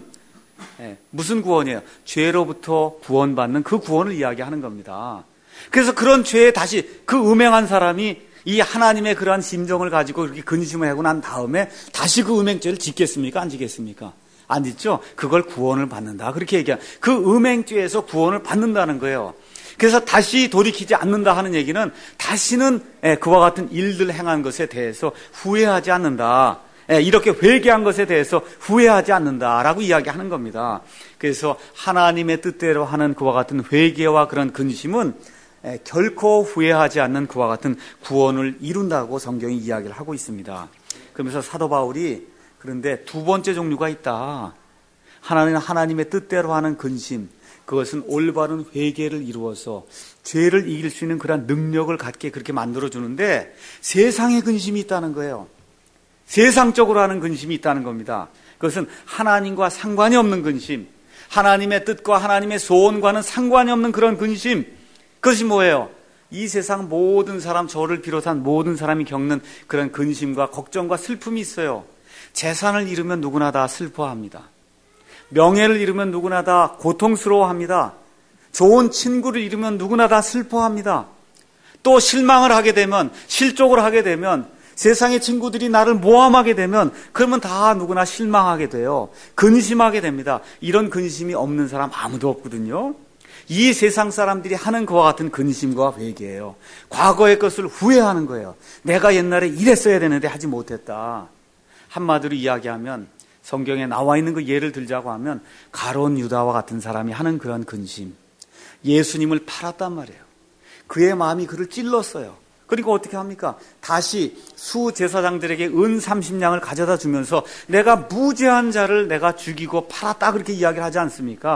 무슨 구원이에요? 죄로부터 구원받는 그 구원을 이야기하는 겁니다. 그래서 그런 죄에 다시 그 음행한 사람이 이 하나님의 그러한 심정을 가지고 그렇게 근심을 하고 난 다음에 다시 그 음행죄를 짓겠습니까? 안 짓겠습니까? 안 짓죠? 그걸 구원을 받는다, 그렇게 얘기해요. 그 음행죄에서 구원을 받는다는 거예요. 그래서 다시 돌이키지 않는다 하는 얘기는 다시는 그와 같은 일들 행한 것에 대해서 후회하지 않는다, 이렇게 회개한 것에 대해서 후회하지 않는다라고 이야기하는 겁니다. 그래서 하나님의 뜻대로 하는 그와 같은 회개와 그런 근심은 결코 후회하지 않는 그와 같은 구원을 이룬다고 성경이 이야기를 하고 있습니다. 그러면서 사도 바울이, 그런데 두 번째 종류가 있다. 하나님의 뜻대로 하는 근심, 그것은 올바른 회개를 이루어서 죄를 이길 수 있는 그런 능력을 갖게 그렇게 만들어주는데, 세상의 근심이 있다는 거예요. 세상적으로 하는 근심이 있다는 겁니다. 그것은 하나님과 상관이 없는 근심, 하나님의 뜻과 하나님의 소원과는 상관이 없는 그런 근심. 그것이 뭐예요? 이 세상 모든 사람, 저를 비롯한 모든 사람이 겪는 그런 근심과 걱정과 슬픔이 있어요. 재산을 잃으면 누구나 다 슬퍼합니다. 명예를 잃으면 누구나 다 고통스러워합니다. 좋은 친구를 잃으면 누구나 다 슬퍼합니다. 또 실망을 하게 되면, 실족을 하게 되면, 세상의 친구들이 나를 모함하게 되면 그러면 다 누구나 실망하게 돼요. 근심하게 됩니다. 이런 근심이 없는 사람 아무도 없거든요. 이 세상 사람들이 하는 그와 같은 근심과 회개예요. 과거의 것을 후회하는 거예요. 내가 옛날에 이랬어야 되는데 하지 못했다. 한마디로 이야기하면, 성경에 나와 있는 그 예를 들자고 하면, 가룟 유다와 같은 사람이 하는 그런 근심. 예수님을 팔았단 말이에요. 그의 마음이 그를 찔렀어요. 그러니까 어떻게 합니까? 다시 수제사장들에게 은 30냥을 가져다 주면서 내가 무죄한 자를 내가 죽이고 팔았다, 그렇게 이야기를 하지 않습니까?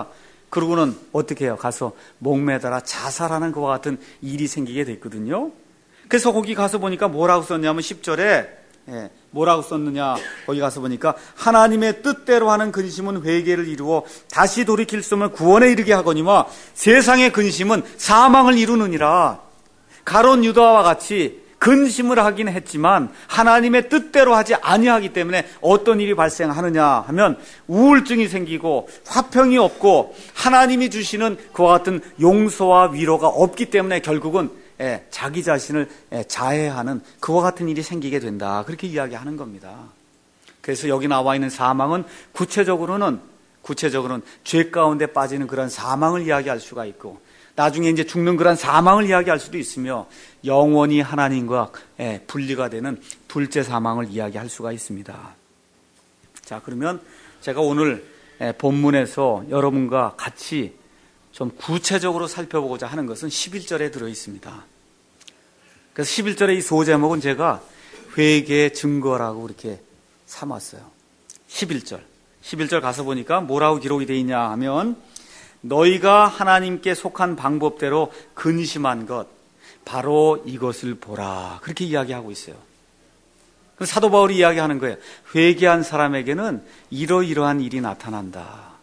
그러고는 어떻게 해요? 가서 목매달아 자살하는 것과 같은 일이 생기게 됐거든요. 그래서 거기 가서 보니까 뭐라고 썼냐면 10절에 뭐라고 썼느냐, 거기 가서 보니까 하나님의 뜻대로 하는 근심은 회개를 이루어 다시 돌이킬 수 없는 구원에 이르게 하거니와 세상의 근심은 사망을 이루느니라. 가룟 유다와 같이 근심을 하긴 했지만 하나님의 뜻대로 하지 아니하기 때문에 어떤 일이 발생하느냐 하면 우울증이 생기고 화평이 없고 하나님이 주시는 그와 같은 용서와 위로가 없기 때문에 결국은 자기 자신을 자해하는 그와 같은 일이 생기게 된다. 그렇게 이야기하는 겁니다. 그래서 여기 나와 있는 사망은 구체적으로는 죄 가운데 빠지는 그런 사망을 이야기할 수가 있고, 나중에 이제 죽는 그런 사망을 이야기할 수도 있으며, 영원히 하나님과 분리가 되는 둘째 사망을 이야기할 수가 있습니다. 자, 그러면 제가 오늘 본문에서 여러분과 같이 좀 구체적으로 살펴보고자 하는 것은 11절에 들어 있습니다. 그래서 11절의 이 소제목은 제가 회개의 증거라고 이렇게 삼았어요. 11절 가서 보니까 뭐라고 기록이 되어 있냐 하면, 너희가 하나님께 속한 방법대로 근심한 것 바로 이것을 보라, 그렇게 이야기하고 있어요. 그래서 사도 바울이 이야기하는 거예요. 회개한 사람에게는 이러이러한 일이 나타난다.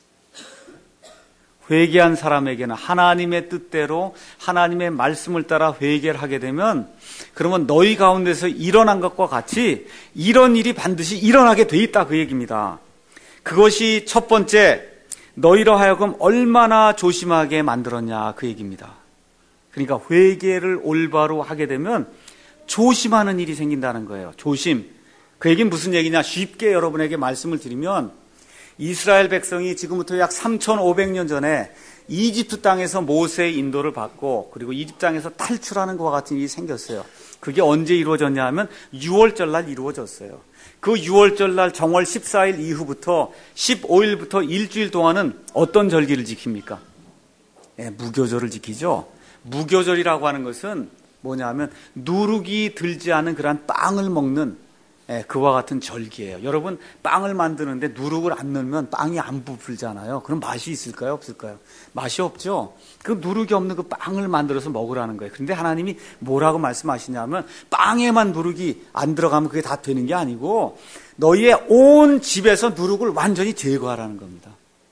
회개한 사람에게는 하나님의 뜻대로 하나님의 말씀을 따라 회개를 하게 되면, 그러면 너희 가운데서 일어난 것과 같이 이런 일이 반드시 일어나게 돼 있다, 그 얘기입니다. 그것이 첫 번째, 너희로 하여금 얼마나 조심하게 만들었냐, 그 얘기입니다. 그러니까 회개를 올바로 하게 되면 조심하는 일이 생긴다는 거예요. 조심. 그 얘기는 무슨 얘기냐, 쉽게 여러분에게 말씀을 드리면, 이스라엘 백성이 지금부터 약 3,500년 전에 이집트 땅에서 모세의 인도를 받고, 그리고 이집트 땅에서 탈출하는 것과 같은 일이 생겼어요. 그게 언제 이루어졌냐 하면 6월절 날 이루어졌어요. 그 6월절 날 정월 14일 이후부터 15일부터 일주일 동안은 어떤 절기를 지킵니까? 무교절을 지키죠. 무교절이라고 하는 것은 뭐냐 하면 누룩이 들지 않은 그러한 빵을 먹는 그와 같은 절기예요. 여러분, 빵을 만드는데 누룩을 안 넣으면 빵이 안 부풀잖아요. 그럼 맛이 있을까요? 없을까요? 맛이 없죠. 그 누룩이 없는 그 빵을 만들어서 먹으라는 거예요. 그런데 하나님이 뭐라고 말씀하시냐면, 빵에만 누룩이 안 들어가면 그게 다 되는 게 아니고 너희의 온 집에서 누룩을 완전히 제거하라는 겁니다.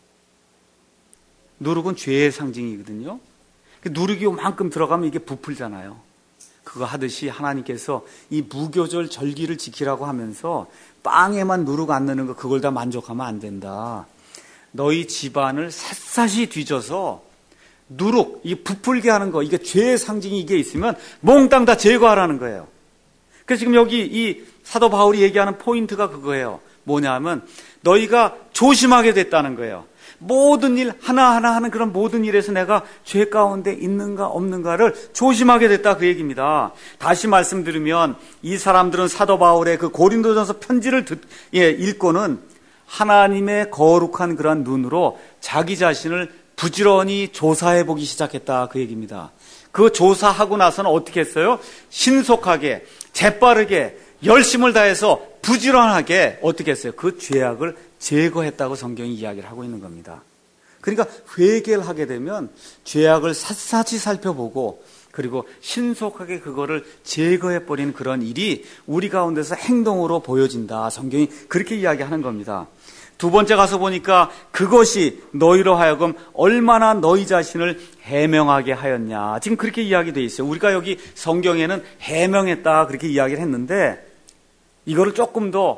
누룩은 죄의 상징이거든요. 누룩이 요만큼 들어가면 이게 부풀잖아요. 그거 하듯이 하나님께서 이 무교절 절기를 지키라고 하면서 빵에만 누룩 안 넣는 거, 그걸 다 만족하면 안 된다. 너희 집안을 샅샅이 뒤져서 누룩, 이 부풀게 하는 거, 이게 죄의 상징이 이게 있으면 몽땅 다 제거하라는 거예요. 그래서 지금 여기 이 사도 바울이 얘기하는 포인트가 그거예요. 뭐냐면 너희가 조심하게 됐다는 거예요. 모든 일 하나하나 하는 그런 모든 일에서 내가 죄 가운데 있는가 없는가를 조심하게 됐다, 그 얘기입니다. 다시 말씀드리면 이 사람들은 사도 바울의 그 고린도전서 편지를 읽고는 하나님의 거룩한 그런 눈으로 자기 자신을 부지런히 조사해 보기 시작했다, 그 얘기입니다. 그 조사하고 나서는 어떻게 했어요? 신속하게, 재빠르게, 열심을 다해서 부지런하게 어떻게 했어요? 그 죄악을 제거했다고 성경이 이야기를 하고 있는 겁니다. 그러니까 회개를 하게 되면 죄악을 샅샅이 살펴보고, 그리고 신속하게 그거를 제거해버리는 그런 일이 우리 가운데서 행동으로 보여진다, 성경이 그렇게 이야기하는 겁니다. 두 번째 가서 보니까 그것이 너희로 하여금 얼마나 너희 자신을 해명하게 하였냐, 지금 그렇게 이야기되어 있어요. 우리가 여기 성경에는 해명했다 그렇게 이야기를 했는데, 이거를 조금 더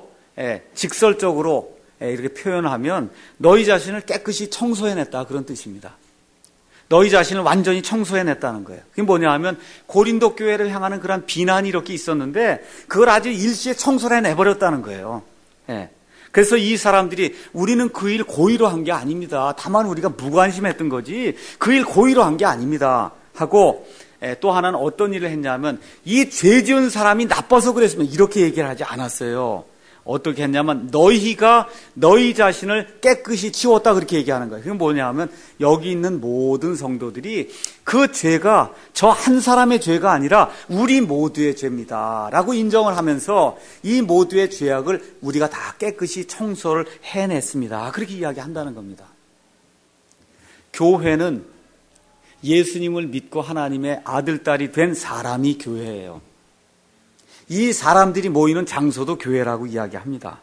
직설적으로 이렇게 표현하면 너희 자신을 깨끗이 청소해냈다, 그런 뜻입니다. 너희 자신을 완전히 청소해냈다는 거예요. 그게 뭐냐 하면 고린도 교회를 향하는 그런 비난이 이렇게 있었는데 그걸 아주 일시에 청소를 해내버렸다는 거예요. 그래서 이 사람들이 우리는 그 일 고의로 한 게 아닙니다. 다만 우리가 무관심했던 거지 그 일 고의로 한 게 아닙니다 하고, 또 하나는 어떤 일을 했냐면 이 죄 지은 사람이 나빠서 그랬으면 이렇게 얘기를 하지 않았어요. 어떻게 했냐면 너희가 너희 자신을 깨끗이 치웠다, 그렇게 얘기하는 거예요. 그게 뭐냐면 여기 있는 모든 성도들이 그 죄가 저 한 사람의 죄가 아니라 우리 모두의 죄입니다 라고 인정을 하면서 이 모두의 죄악을 우리가 다 깨끗이 청소를 해냈습니다, 그렇게 이야기한다는 겁니다. 교회는 예수님을 믿고 하나님의 아들, 딸이 된 사람이 교회예요. 이 사람들이 모이는 장소도 교회라고 이야기합니다.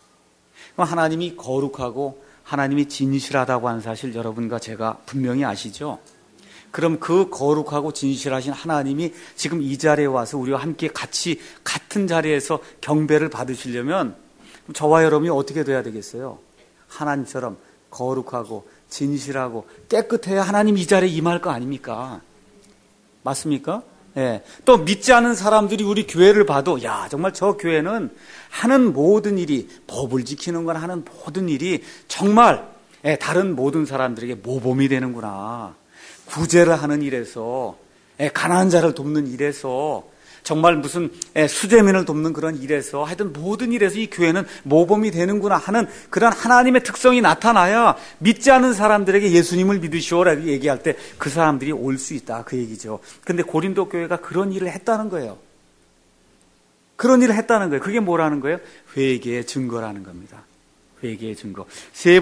하나님이 거룩하고 하나님이 진실하다고 하는 사실 여러분과 제가 분명히 아시죠? 그럼 그 거룩하고 진실하신 하나님이 지금 이 자리에 와서 우리와 함께 같이 같은 자리에서 경배를 받으시려면 저와 여러분이 어떻게 돼야 되겠어요? 하나님처럼 거룩하고 진실하고 깨끗해야 하나님 이 자리에 임할 거 아닙니까? 맞습니까? 예. 또 믿지 않은 사람들이 우리 교회를 봐도 야, 정말 저 교회는 하는 모든 일이, 법을 지키는 건 하는 모든 일이 정말 다른 모든 사람들에게 모범이 되는구나. 구제를 하는 일에서, 가난한 자를 돕는 일에서, 정말 무슨 수재민을 돕는 그런 일에서, 하여튼 모든 일에서 이 교회는 모범이 되는구나 하는 그런 하나님의 특성이 나타나야 믿지 않은 사람들에게 예수님을 믿으시오라고 얘기할 때 그 사람들이 올 수 있다, 그 얘기죠. 근데 고린도 교회가 그런 일을 했다는 거예요. 그런 일을 했다는 거예요. 그게 뭐라는 거예요? 회개의 증거라는 겁니다. 회개의 증거. 세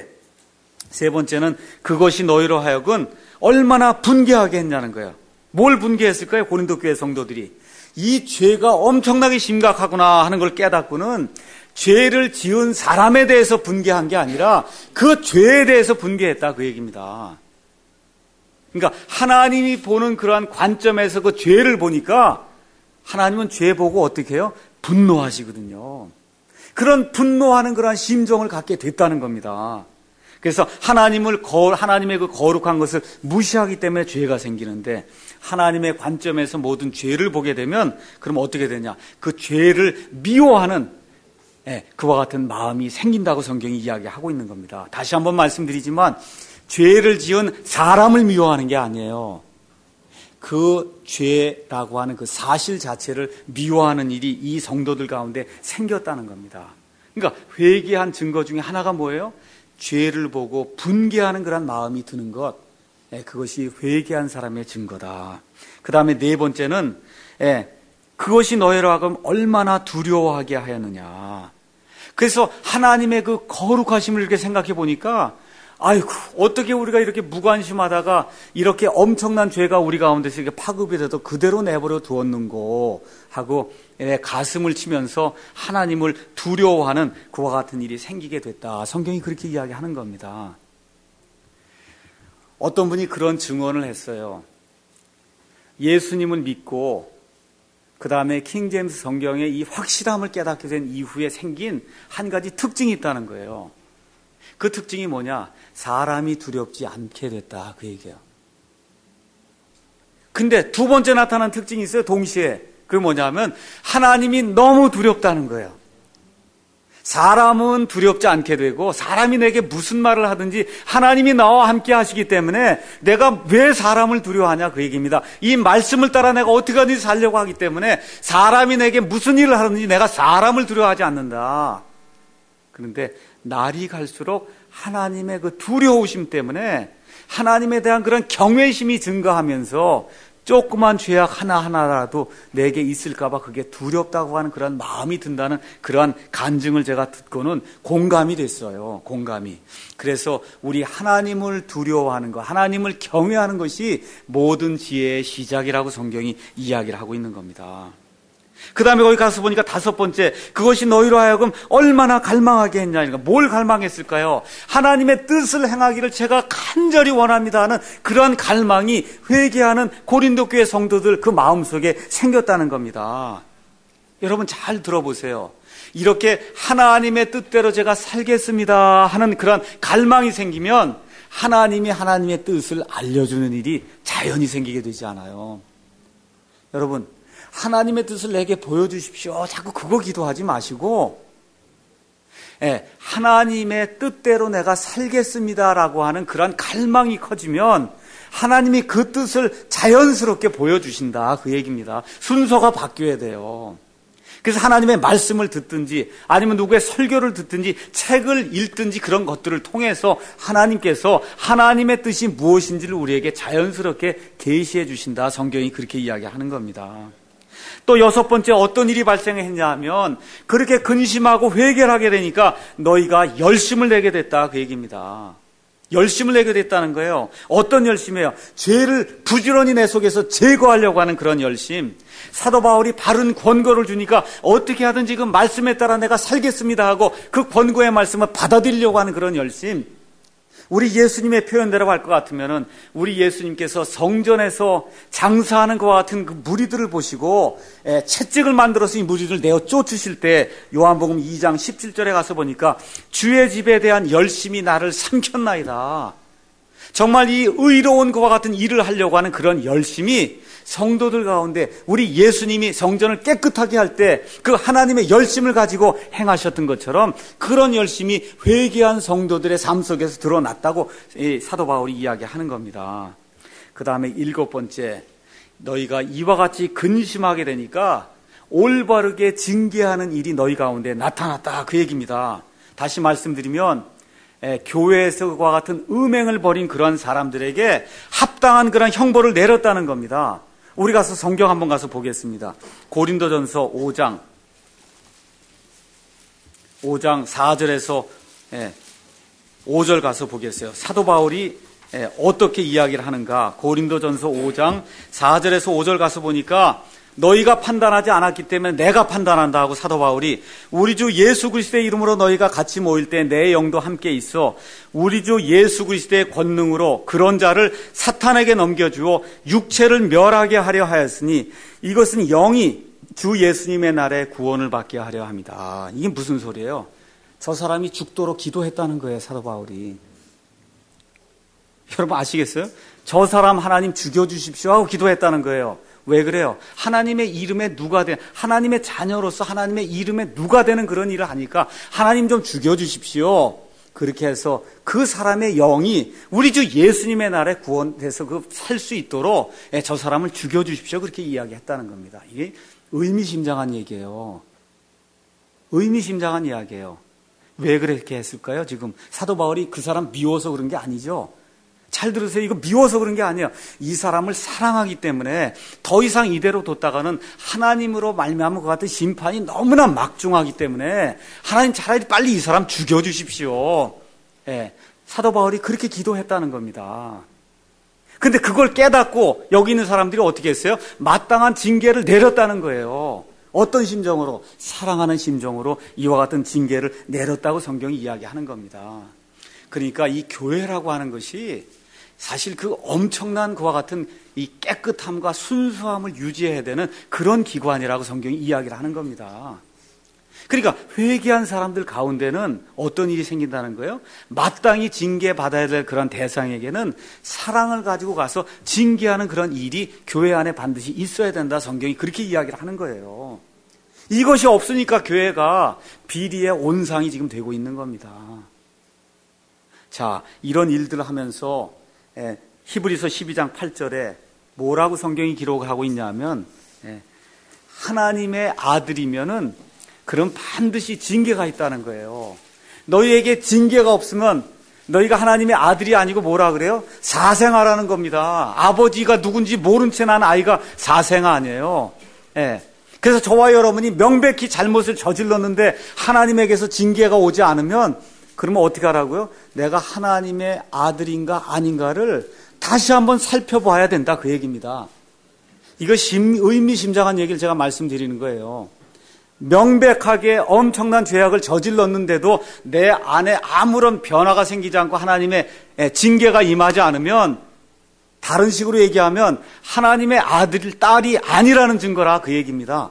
번째는 그것이 너희로 하여금 얼마나 분개하게 했냐는 거예요. 뭘 분개했을까요? 고린도 교회 성도들이. 이 죄가 엄청나게 심각하구나 하는 걸 깨닫고는 죄를 지은 사람에 대해서 분개한 게 아니라 그 죄에 대해서 분개했다, 그 얘기입니다. 그러니까 하나님이 보는 그러한 관점에서 그 죄를 보니까 하나님은 죄 보고 어떻게 해요? 분노하시거든요. 그런 분노하는 그러한 심정을 갖게 됐다는 겁니다. 그래서 하나님의 그 거룩한 것을 무시하기 때문에 죄가 생기는데 하나님의 관점에서 모든 죄를 보게 되면 그럼 어떻게 되냐? 그 죄를 미워하는 그와 같은 마음이 생긴다고 성경이 이야기하고 있는 겁니다. 다시 한번 말씀드리지만 죄를 지은 사람을 미워하는 게 아니에요. 그 죄라고 하는 그 사실 자체를 미워하는 일이 이 성도들 가운데 생겼다는 겁니다. 그러니까 회개한 증거 중에 하나가 뭐예요? 죄를 보고 분개하는 그런 마음이 드는 것, 그것이 회개한 사람의 증거다. 그 다음에 네 번째는 그것이 너희로 하여금 얼마나 두려워하게 하였느냐. 그래서 하나님의 그 거룩하심을 이렇게 생각해 보니까 아이고, 어떻게 우리가 이렇게 무관심하다가 이렇게 엄청난 죄가 우리 가운데서 이렇게 파급이 돼도 그대로 내버려 두었는고 하고 가슴을 치면서 하나님을 두려워하는 그와 같은 일이 생기게 됐다. 성경이 그렇게 이야기하는 겁니다. 어떤 분이 그런 증언을 했어요. 예수님을 믿고 그 다음에 킹제임스 성경의 이 확실함을 깨닫게 된 이후에 생긴 한 가지 특징이 있다는 거예요. 그 특징이 뭐냐? 사람이 두렵지 않게 됐다, 그 얘기예요. 근데 두 번째 나타난 특징이 있어요, 동시에. 그게 뭐냐면 하나님이 너무 두렵다는 거예요. 사람은 두렵지 않게 되고 사람이 내게 무슨 말을 하든지 하나님이 나와 함께 하시기 때문에 내가 왜 사람을 두려워하냐, 그 얘기입니다. 이 말씀을 따라 내가 어떻게 하든지 살려고 하기 때문에 사람이 내게 무슨 일을 하든지 내가 사람을 두려워하지 않는다. 그런데 날이 갈수록 하나님의 그 두려우심 때문에 하나님에 대한 그런 경외심이 증가하면서 조그만 죄악 하나하나라도 내게 있을까봐 그게 두렵다고 하는 그런 마음이 든다는 그러한 간증을 제가 듣고는 공감이 됐어요. 공감이. 그래서 우리 하나님을 두려워하는 것, 하나님을 경외하는 것이 모든 지혜의 시작이라고 성경이 이야기를 하고 있는 겁니다. 그 다음에 거기 가서 보니까 다섯 번째, 그것이 너희로 하여금 얼마나 갈망하게 했냐. 뭘 갈망했을까요? 하나님의 뜻을 행하기를 제가 간절히 원합니다 하는 그러한 갈망이 회개하는 고린도 교회 성도들 그 마음속에 생겼다는 겁니다. 여러분 잘 들어보세요. 이렇게 하나님의 뜻대로 제가 살겠습니다 하는 그런 갈망이 생기면 하나님이 하나님의 뜻을 알려주는 일이 자연히 생기게 되지 않아요. 여러분, 하나님의 뜻을 내게 보여주십시오. 자꾸 그거 기도하지 마시고 하나님의 뜻대로 내가 살겠습니다라고 하는 그런 갈망이 커지면 하나님이 그 뜻을 자연스럽게 보여주신다, 그 얘기입니다. 순서가 바뀌어야 돼요. 그래서 하나님의 말씀을 듣든지 아니면 누구의 설교를 듣든지 책을 읽든지 그런 것들을 통해서 하나님께서 하나님의 뜻이 무엇인지를 우리에게 자연스럽게 계시해 주신다. 성경이 그렇게 이야기하는 겁니다. 또 여섯 번째 어떤 일이 발생했냐 하면 그렇게 근심하고 회개를 하게 되니까 너희가 열심을 내게 됐다, 그 얘기입니다. 열심을 내게 됐다는 거예요. 어떤 열심이에요? 죄를 부지런히 내 속에서 제거하려고 하는 그런 열심. 사도 바울이 바른 권고를 주니까 어떻게 하든지 그 말씀에 따라 내가 살겠습니다 하고 그 권고의 말씀을 받아들이려고 하는 그런 열심. 우리 예수님의 표현대로 할 것 같으면은 우리 예수님께서 성전에서 장사하는 것과 같은 그 무리들을 보시고 채찍을 만들어서 이 무리들을 내어 쫓으실 때 요한복음 2장 17절에 가서 보니까 주의 집에 대한 열심이 나를 삼켰나이다. 정말 이 의로운 것과 같은 일을 하려고 하는 그런 열심이 성도들 가운데 우리 예수님이 성전을 깨끗하게 할 때 그 하나님의 열심을 가지고 행하셨던 것처럼 그런 열심이 회개한 성도들의 삶 속에서 드러났다고 사도 바울이 이야기하는 겁니다. 그 다음에 7번째, 너희가 이와 같이 근심하게 되니까 올바르게 징계하는 일이 너희 가운데 나타났다, 그 얘기입니다. 다시 말씀드리면 교회에서와 같은 음행을 벌인 그런 사람들에게 합당한 그런 형벌을 내렸다는 겁니다. 우리 가서 성경 한번 가서 보겠습니다. 고린도전서 5장 4절에서 5절 가서 보겠어요. 사도 바울이 어떻게 이야기를 하는가. 고린도전서 5장 4절에서 5절 가서 보니까 너희가 판단하지 않았기 때문에 내가 판단한다 하고 사도 바울이 우리 주 예수 그리스도의 이름으로 너희가 같이 모일 때 내 영도 함께 있어 우리 주 예수 그리스도의 권능으로 그런 자를 사탄에게 넘겨주어 육체를 멸하게 하려 하였으니 이것은 영이 주 예수님의 날에 구원을 받게 하려 합니다. 이게 무슨 소리예요? 저 사람이 죽도록 기도했다는 거예요, 사도 바울이. 여러분 아시겠어요? 저 사람 하나님 죽여주십시오 하고 기도했다는 거예요. 왜 그래요? 하나님의 이름에 누가 된, 하나님의 자녀로서 하나님의 이름에 누가 되는 그런 일을 하니까 하나님 좀 죽여주십시오. 그렇게 해서 그 사람의 영이 우리 주 예수님의 날에 구원돼서 살 수 있도록 저 사람을 죽여주십시오. 그렇게 이야기했다는 겁니다. 이게 의미심장한 얘기예요. 의미심장한 이야기예요. 왜 그렇게 했을까요? 지금 사도 바울이 그 사람 미워서 그런 게 아니죠. 잘 들으세요. 이거 미워서 그런 게 아니에요. 이 사람을 사랑하기 때문에 더 이상 이대로 뒀다가는 하나님으로 말미암은 것 같은 심판이 너무나 막중하기 때문에 하나님 차라리 빨리 이 사람 죽여주십시오. 사도 바울이 그렇게 기도했다는 겁니다. 근데 그걸 깨닫고 여기 있는 사람들이 어떻게 했어요? 마땅한 징계를 내렸다는 거예요. 어떤 심정으로? 사랑하는 심정으로 이와 같은 징계를 내렸다고 성경이 이야기하는 겁니다. 그러니까 이 교회라고 하는 것이 사실 그 엄청난 그와 같은 이 깨끗함과 순수함을 유지해야 되는 그런 기관이라고 성경이 이야기를 하는 겁니다. 그러니까 회개한 사람들 가운데는 어떤 일이 생긴다는 거예요? 마땅히 징계받아야 될 그런 대상에게는 사랑을 가지고 가서 징계하는 그런 일이 교회 안에 반드시 있어야 된다. 성경이 그렇게 이야기를 하는 거예요. 이것이 없으니까 교회가 비리의 온상이 지금 되고 있는 겁니다. 자, 이런 일들을 하면서 히브리서 12장 8절에 뭐라고 성경이 기록하고 있냐면 하나님의 아들이면은 그럼 반드시 징계가 있다는 거예요. 너희에게 징계가 없으면 너희가 하나님의 아들이 아니고 뭐라 그래요? 사생아라는 겁니다. 아버지가 누군지 모른 채 난 아이가 사생아 아니에요. 그래서 저와 여러분이 명백히 잘못을 저질렀는데 하나님에게서 징계가 오지 않으면 그러면 어떻게 하라고요? 내가 하나님의 아들인가 아닌가를 다시 한번 살펴봐야 된다, 그 얘기입니다. 이거 의미심장한 얘기를 제가 말씀드리는 거예요. 명백하게 엄청난 죄악을 저질렀는데도 내 안에 아무런 변화가 생기지 않고 하나님의 징계가 임하지 않으면 다른 식으로 얘기하면 하나님의 아들, 딸이 아니라는 증거라, 그 얘기입니다.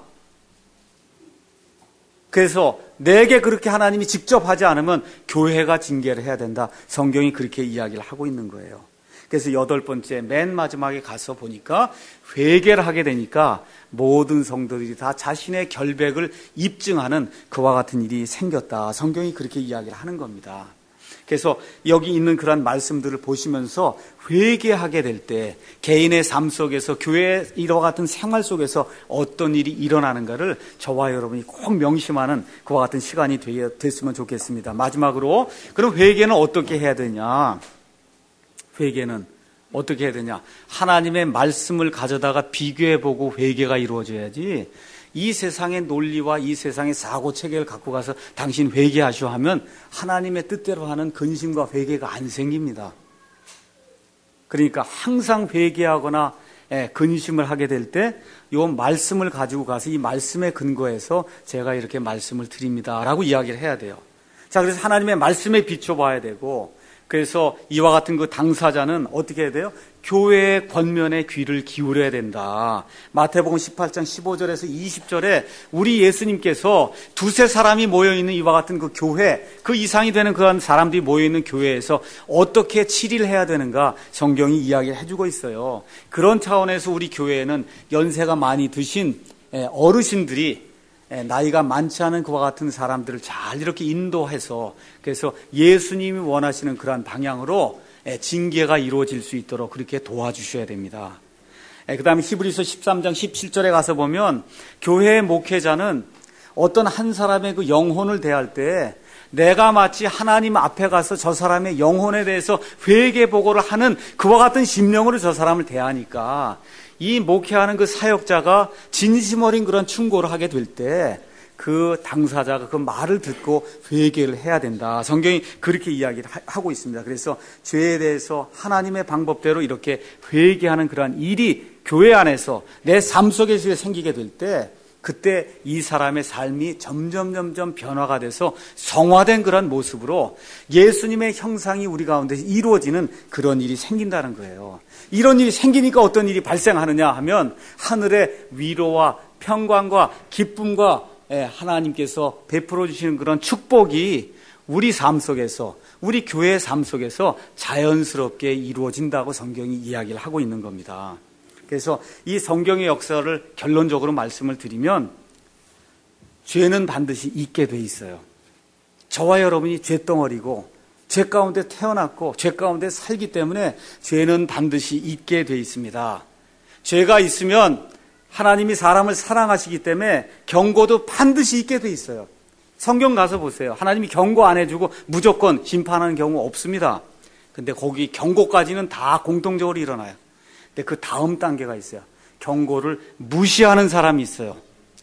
그래서 내게 그렇게 하나님이 직접 하지 않으면 교회가 징계를 해야 된다. 성경이 그렇게 이야기를 하고 있는 거예요. 그래서 8번째 맨 마지막에 가서 보니까 회개를 하게 되니까 모든 성도들이 다 자신의 결백을 입증하는 그와 같은 일이 생겼다. 성경이 그렇게 이야기를 하는 겁니다. 그래서 여기 있는 그런 말씀들을 보시면서 회개하게 될 때 개인의 삶 속에서 교회의 이와 같은 생활 속에서 어떤 일이 일어나는가를 저와 여러분이 꼭 명심하는 그와 같은 시간이 됐으면 좋겠습니다. 마지막으로 그럼 회개는 어떻게 해야 되냐? 회개는 어떻게 해야 되냐? 하나님의 말씀을 가져다가 비교해보고 회개가 이루어져야지 이 세상의 논리와 이 세상의 사고 체계를 갖고 가서 당신 회개하시오 하면 하나님의 뜻대로 하는 근심과 회개가 안 생깁니다. 그러니까 항상 회개하거나 근심을 하게 될 때 이 말씀을 가지고 가서 이 말씀에 근거해서 제가 이렇게 말씀을 드립니다라고 이야기를 해야 돼요. 자, 그래서 하나님의 말씀에 비춰봐야 되고, 그래서 이와 같은 그 당사자는 어떻게 해야 돼요? 교회의 권면에 귀를 기울여야 된다. 마태복음 18장 15절에서 20절에 우리 예수님께서 두세 사람이 모여있는 이와 같은 그 교회, 그 이상이 되는 그런 사람들이 모여있는 교회에서 어떻게 치리를 해야 되는가 성경이 이야기를 해주고 있어요. 그런 차원에서 우리 교회에는 연세가 많이 드신 어르신들이 나이가 많지 않은 그와 같은 사람들을 잘 이렇게 인도해서, 그래서 예수님이 원하시는 그러한 방향으로 징계가 이루어질 수 있도록 그렇게 도와주셔야 됩니다. 그 다음에 히브리서 13장 17절에 가서 보면 교회의 목회자는 어떤 한 사람의 그 영혼을 대할 때 내가 마치 하나님 앞에 가서 저 사람의 영혼에 대해서 회개 보고를 하는 그와 같은 심령으로 저 사람을 대하니까 이 목회하는 그 사역자가 진심 어린 그런 충고를 하게 될 때 그 당사자가 그 말을 듣고 회개를 해야 된다. 성경이 그렇게 이야기를 하고 있습니다. 그래서 죄에 대해서 하나님의 방법대로 이렇게 회개하는 그러한 일이 교회 안에서 내 삶 속에서 생기게 될 때 그때 이 사람의 삶이 점점 변화가 돼서 성화된 그런 모습으로 예수님의 형상이 우리 가운데 이루어지는 그런 일이 생긴다는 거예요. 이런 일이 생기니까 어떤 일이 발생하느냐 하면 하늘의 위로와 평강과 기쁨과 하나님께서 베풀어 주시는 그런 축복이 우리 삶 속에서, 우리 교회의 삶 속에서 자연스럽게 이루어진다고 성경이 이야기를 하고 있는 겁니다. 그래서 이 성경의 역사를 결론적으로 말씀을 드리면 죄는 반드시 있게 돼 있어요. 저와 여러분이 죄덩어리고 죄 가운데 태어났고 죄 가운데 살기 때문에 죄는 반드시 있게 돼 있습니다. 죄가 있으면 하나님이 사람을 사랑하시기 때문에 경고도 반드시 있게 돼 있어요. 성경 가서 보세요. 하나님이 경고 안 해주고 무조건 심판하는 경우 없습니다. 근데 거기 경고까지는 다 공통적으로 일어나요. 근데 그 다음 단계가 있어요. 경고를 무시하는 사람이 있어요.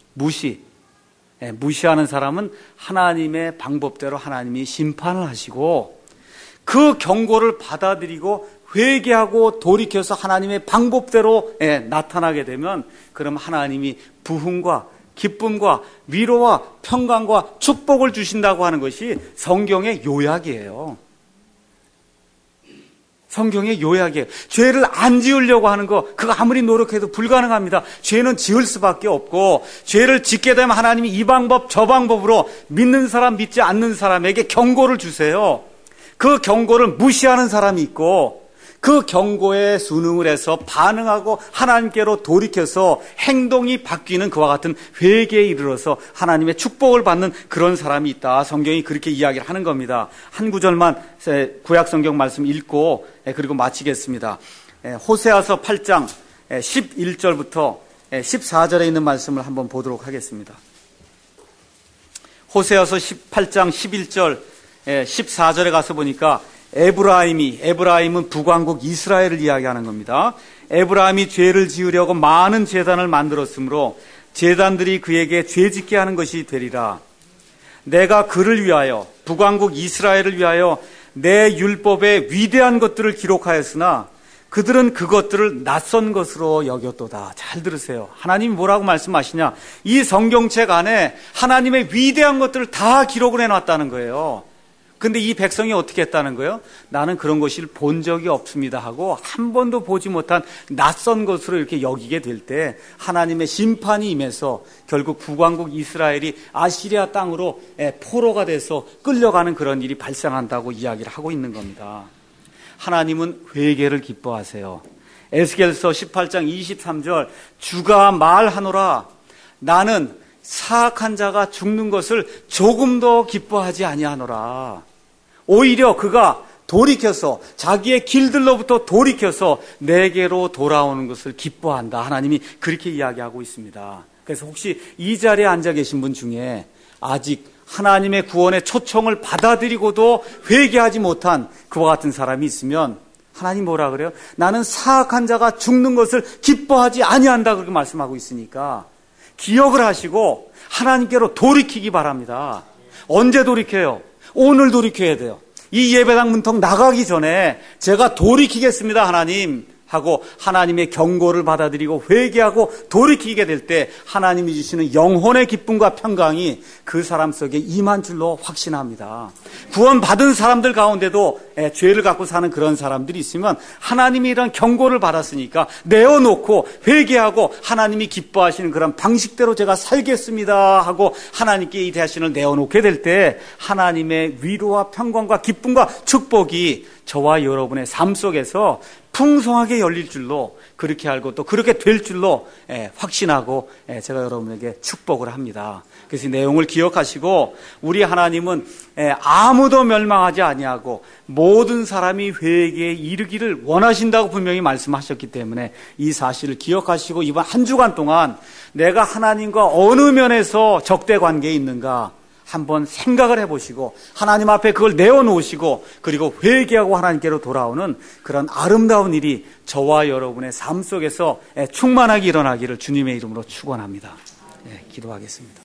무시하는 사람은 하나님의 방법대로 하나님이 심판을 하시고 그 경고를 받아들이고 회개하고 돌이켜서 하나님의 방법대로 나타나게 되면 그럼 하나님이 부흥과 기쁨과 위로와 평강과 축복을 주신다고 하는 것이 성경의 요약이에요. 성경의 요약이에요. 죄를 안 지으려고 하는 거 그거 아무리 노력해도 불가능합니다. 죄는 지을 수밖에 없고 죄를 짓게 되면 하나님이 이 방법 저 방법으로 믿는 사람 믿지 않는 사람에게 경고를 주세요. 그 경고를 무시하는 사람이 있고 그 경고에 순응을 해서 반응하고 하나님께로 돌이켜서 행동이 바뀌는 그와 같은 회개에 이르러서 하나님의 축복을 받는 그런 사람이 있다. 성경이 그렇게 이야기를 하는 겁니다. 한 구절만 구약 성경 말씀 읽고 그리고 마치겠습니다. 호세아서 8장 11절부터 14절에 있는 말씀을 한번 보도록 하겠습니다. 호세아서 18장 11절 14절에 가서 보니까 에브라임은 북왕국 이스라엘을 이야기하는 겁니다. 에브라임이 죄를 지으려고 많은 제단을 만들었으므로 제단들이 그에게 죄짓게 하는 것이 되리라. 내가 그를 위하여 북왕국 이스라엘을 위하여 내 율법에 위대한 것들을 기록하였으나 그들은 그것들을 낯선 것으로 여겼도다. 잘 들으세요. 하나님이 뭐라고 말씀하시냐? 이 성경책 안에 하나님의 위대한 것들을 다 기록을 해놨다는 거예요. 근데 이 백성이 어떻게 했다는 거예요? 나는 그런 것을 본 적이 없습니다 하고 한 번도 보지 못한 낯선 것으로 이렇게 여기게 될 때 하나님의 심판이 임해서 결국 북왕국 이스라엘이 아시리아 땅으로 포로가 돼서 끌려가는 그런 일이 발생한다고 이야기를 하고 있는 겁니다. 하나님은 회개를 기뻐하세요. 에스겔서 18장 23절 주가 말하노라 나는 사악한 자가 죽는 것을 조금 더 기뻐하지 아니하노라. 오히려 그가 돌이켜서 자기의 길들로부터 돌이켜서 내게로 돌아오는 것을 기뻐한다. 하나님이 그렇게 이야기하고 있습니다. 그래서 혹시 이 자리에 앉아 계신 분 중에 아직 하나님의 구원의 초청을 받아들이고도 회개하지 못한 그와 같은 사람이 있으면 하나님 뭐라 그래요? 나는 사악한 자가 죽는 것을 기뻐하지 아니한다 그렇게 말씀하고 있으니까 기억을 하시고 하나님께로 돌이키기 바랍니다. 언제 돌이켜요? 오늘 돌이켜야 돼요. 이 예배당 문턱 나가기 전에 제가 돌이키겠습니다, 하나님 하고 하나님의 경고를 받아들이고 회개하고 돌이키게 될 때 하나님이 주시는 영혼의 기쁨과 평강이 그 사람 속에 임한 줄로 확신합니다. 구원받은 사람들 가운데도 죄를 갖고 사는 그런 사람들이 있으면 하나님이 이런 경고를 받았으니까 내어놓고 회개하고 하나님이 기뻐하시는 그런 방식대로 제가 살겠습니다 하고 하나님께 이 대신을 내어놓게 될 때 하나님의 위로와 평강과 기쁨과 축복이 저와 여러분의 삶 속에서 풍성하게 열릴 줄로 그렇게 알고 또 그렇게 될 줄로 확신하고 제가 여러분에게 축복을 합니다. 그래서 이 내용을 기억하시고 우리 하나님은 아무도 멸망하지 아니하고 모든 사람이 회개에 이르기를 원하신다고 분명히 말씀하셨기 때문에 이 사실을 기억하시고 이번 한 주간 동안 내가 하나님과 어느 면에서 적대 관계에 있는가 한번 생각을 해보시고 하나님 앞에 그걸 내어놓으시고 그리고 회개하고 하나님께로 돌아오는 그런 아름다운 일이 저와 여러분의 삶 속에서 충만하게 일어나기를 주님의 이름으로 축원합니다. 기도하겠습니다.